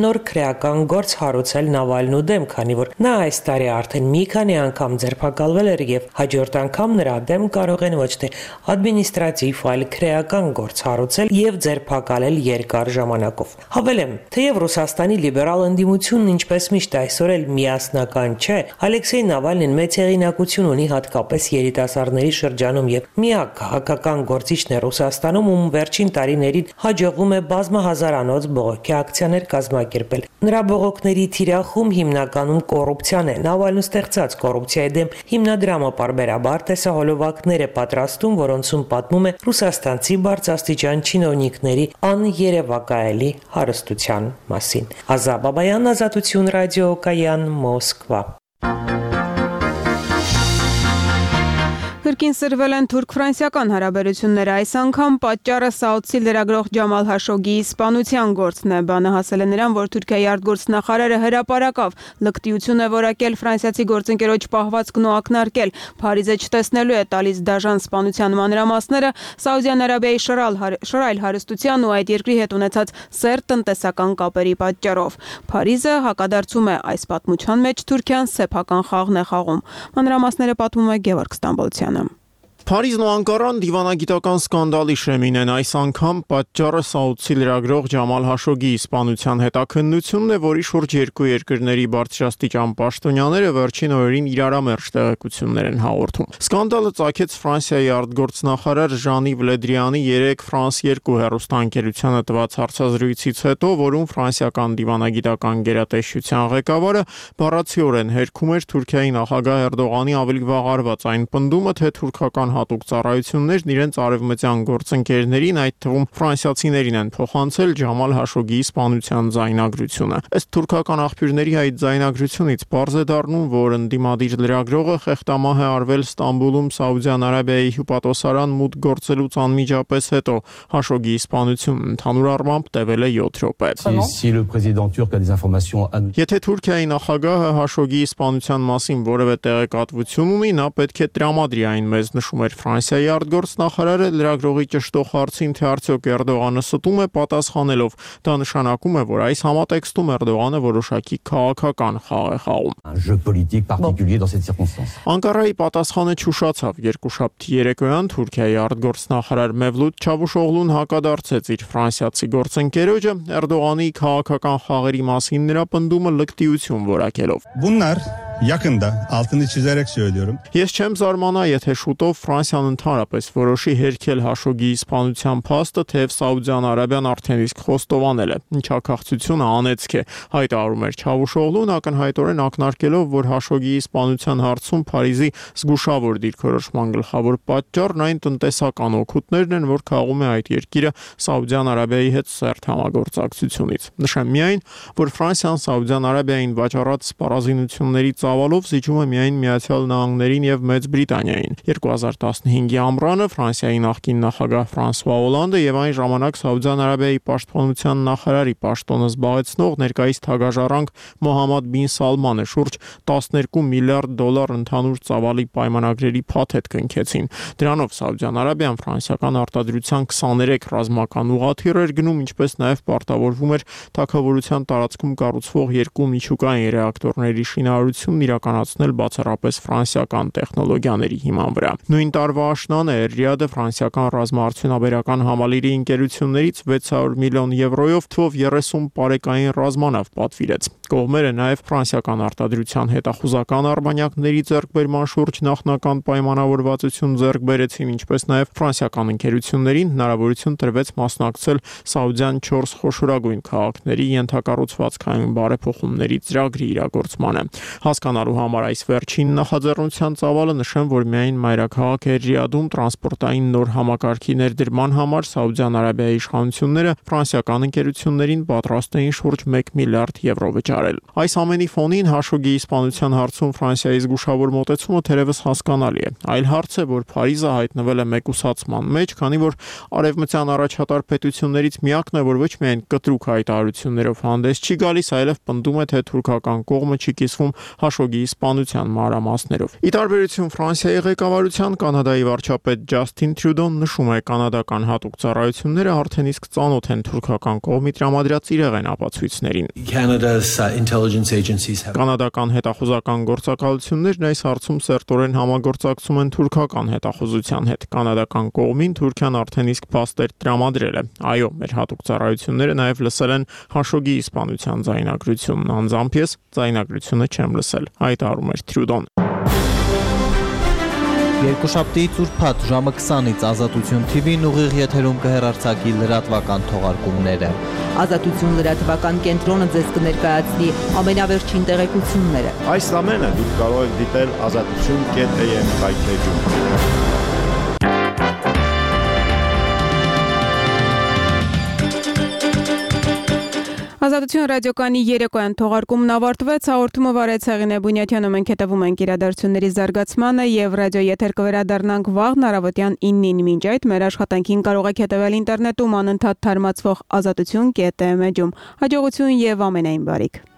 քրեական գործ հարուցել Նավալնու դեմ, քանի որ նա այս տարի արդեն մի քանի անգամ ձերբակալվել էր եւ հաջորդ անգամ նրա դեմ կարող են ոչ թե ադմինիստրատիվ, այլ քրեական գործ հարուցել եւ ձերբակալել երկար ժամանակով։ Հավելեմ, թեև Ռուսաստանի լիբերալ ընդդիմությունն ինչպես միշտ այսօր էլ միասնական չէ, Ալեքսեյ Նավալնին մեծ հեղինակություն ունի հատկապես երիտասարդների շրջանում եւ միակ քաղաքական գործիչն է Ռուսաստանում, ում վերջին տարիներին հաջողվում է բազմահազարանոց բողոքի ակցիաներ կազմակերպել։ Նրա բողոքների թիրախում հիմնականում կոռուպցիան է։ Նավալնու ստեղծած կոռուպցիայի դեմ հիմնադրամը պարբերաբար տեսահոլովակներ է պատրաստում, որոնցում պատմում է ռուսաստանցի բարձրաստիճան չինովնիկների աներևակայելի հարստության մասին։ Ազա Բաբայան, Ազատություն ռադիոկայան, Մոսկվա։ Կրկին սրվել են թուրք-ֆրանսիական հարաբերությունները, այս անգամ պատճառը Սաուդցի լրագրող Ջամալ Հաշոգիի սպանության գործն է։ Բանը հասել է նրան, որ Թուրքիայի արտգործնախարարը հրապարակավ լկտիություն է որակել ֆրանսիացի գործընկերոջ պահվածքն ու ակնարկել։ Փարիզը չտեսնելու է տալիս դաժան սպանության մանրամասները Սաուդյան Արաբիայի շռայլ հարստության ու այդ երկրի հետ ունեցած սերտ տնտեսական կապերի պատճառով։ Փարիզը հակադարձում է այս պատմության մեջ Թուրքիան սեփական խաղն է խաղում։ Մանրամասները պատմում է Գևորգ Ստամբոլցյանը։ Փարիզն ու Անկարան դիվանագիտական սկանդալի շեմին են, այս անգամ պատճառը Սաուդցի լրագրող Ջամալ Հաշոգիի սպանության հետաքննությունն է, որի շուրջ երկու երկրների բարձրաստիճան պաշտոնյաները վերջին օրերին իրարամերժ տեղեկություններ են հաղորդում։ Սկանդալը ծագեց Ֆրանսիայի արտգործնախարար Ժանի Վլեդրյանի երեկ Ֆրանս երկու հեռուստաընկերությանը տված հարցազրույցից հետո, որում ֆրանսիական դիվանագիտական գերատեսչության ղեկավարը բառացիորեն հերքում էր Թուրքիայի նախագահ Էրդողանի ավելի վաղ արված այն պնդումը, թե թուրքական հատուկ ծառայություններն իրենց արևմտյան գործընկերներին, այդ թվում ֆրանսիացիներին են փոխանցել Ջամալ Հաշոգիի սպանության ձայնագրությունը։ Ըստ թուրքական աղբյուրների այդ ձայնագրությունից պարզ է դառնում, որ ընդդիմադիր լրագրողը խեղդամահ է արվել Ստամբուլում Սաուդյան Արաբիայի հյուպատոսարան մուտք գործելուց անմիջապես հետո։ Հաշոգիի սպանությունն ընդհանուր առմամբ տևել է յոթ րոպե։ Եթե Թուրքիայի նախագահը Հաշոգիի սպանության մասին որևէ տեղեկատվություն ունի, նա պետք է տրամադրի այն մեզ, նշում էր Ֆրանսիայի արտգործնախարարը լրագրողի ճշտող հարցին, թե արդյոք Էրդողանը ստում է, պատասխանելով. դա նշանակում է, որ այս համատեքստում Էրդողանը որոշակի քաղաքական խաղ է խաղում։ Անկարայի պատասխանը չուշացավ։ Երկուշաբթի երեկոյան Թուրքիայի արտգործնախարար Մևլութ Չավուշօղլուն հակադարձեց իր ֆրանսիացի գործընկերոջը Էրդողանի քաղաքական խաղերի մասին նրա պնդումը լկտիություն որակելով։ Bunlar yakında altını çizerek söylüyorum. Ես չեմ զարմանա, եթե շուտով Ֆրանսիան ընդհանրապես որոշի հերքել Հաշոգիի սպանության փաստը, թեև Սաուդյան Արաբիան արդեն իսկ խոստովանել է։ Ինչակախցությունը անեծք է, հայտարարում էր Չավուշօղլուն, ակնհայտորեն ակնարկելով, որ Հաշոգիի սպանության հարցում Փարիզի զգուշավոր դիրքորոշման գլխավոր պատճառն այն տնտեսական օգուտներն են, որ քաղում է այդ երկիրը Սաուդյան Արաբիայի հետ սերտ համագործակցությունից։ Նշեմ միայն, որ Ֆրանսիան Սաուդյան Արաբիային վաճառած սպառազինությունների ծավալով զիջում է միայն Միացյալ Նահանգներին եւ Մեծ Բրիտանիային։ երկու հազար տասնհինգի ամռանը Ֆրանսիայի նախկին նախագահ Ֆրանսուଆ Օլանդը եւ այն ժամանակ Սաուդյան Արաբիայի պաշտպանության նախարարի պաշտոնը զբաղեցնող ներկայիս թագաժառանգ Մոհամմադ բին Սալմանը շուրջ տասներկու միլիարդ դոլար ընդհանուր ծավալի պայմանագրերի փաթեթ կնքեցին։ Դրանով Սաուդյան Արաբիան ֆրանսիական արտադրության քսաներեք ռազմական ուղղաթիռ էր գնում, ինչպես նաեւ պարտավորվում էր թագավորության տարածքում կառուցվող երկու միջուկային ռեակտորների շինարարություն իրականացնել բացառապես ֆրանսիական տեխնոլոգիաների հիման վրա։ Նույն տարվա աշնանը Էրիադը ֆրանսիական ռազմաարդյունաբերական համալիրի ընկերություններից վեց հարյուր միլիոն եվրոյով թվով երեսուն պարեկային ռազմանավ պատվիրեց։ Կողմերը նաև ֆրանսիական արտադրության հետախուզական արբանյակների ձեռքբերման շուրջ նախնական պայմանավորվածություն ձեռք բերեցին, ինչպես նաև ֆրանսիական ընկերություններին հնարավորություն տրվեց մասնակցել Սաուդյան չորս խոշորագույն քաղաքների ենթակառուցվածքային բարեփոխումների ծրագրի իրագործմանը։ Հասկանալու համար այս վերջին նախաձեռնության ծավալը նշեմ, որ միայն մայրաքաղաք Էրիադում տրանսպորտային նոր համակարգի ներդրման համար Սաուդյան Արաբիայի իշխանությունները ֆրանսիական ընկերություններին պատրաստ էին շուրջ մեկ միլիարդ եվրո վճարել։ Այս ամենի ֆոնին Հաշոգիի սպանության հարցում Ֆրանսիայի զգուշավոր մոտեցումը թերևս հասկանալի է։ Այլ հարց է, որ Փարիզը հայտնվել է մեկուսացման մեջ, քանի որ արևմտյան առաջատար պետություններից միակն է, որ ոչ միայն կտրուկ հայտարարություններով հանդես չի գալիս, այլև պնդում է, թե թուրքական կողմը չի կիսվում Խաշոգիի սպանության մանրամասներով։ Ի տարբերություն Ֆրանսիայի ղեկավարության, Կանադայի վարչապետ Ջասթին Թրյուդոն նշում է, կանադական հատուկ ծառայությունները արդեն իսկ ծանոթ են թուրքական կողմի տրամադրած իրեղեն ապացույցներին։ Կանադական հետախուզական գործակալություններն այս հարցում սերտորեն համագործակցում են թուրքական հետախուզության հետ։ Կանադական կողմին Թուրքիան արդեն իսկ փաստեր տրամադրել է։ Այո, մեր հատուկ ծառայությունները նաև լսել են Խաշոգիի սպանության ձայնագրությունն, անձամբ ես ձայնագրությունը չեմ լսել, հայտարարում էր Թրյուդոն։ Երկուշաբթիից ուրբաթ ժամը քսանից Ազատություն թի վին ուղիղ եթերում կհեռարձակի լրատվական թողարկումները։ Ազատություն լրատվական կենտրոնը ձեզ կներկայացնի ամենավերջին տեղեկությունները։ Այս ամենը դուք կարող եք դիտել ազատություն կետ է եմ վայթեջում։ Ազատություն ռադիոկայանի երեկոյան թողարկումն ավարտվեց, հաղորդումը վարեց Հեղինե Բունյաթյանը, մենք հետևում ենք իրադարձությունների զարգացմանը եւ ռադիո եթեր կվերադառնանք վաղ առավոտյան իննին, մինչ այդ մեր աշխատանքին կարող եք հետևել ինտերնետում անընդհատ թարմացվող ազատություն կետ էմ էջում։ Հաջողություն եւ ամենայն բարիք։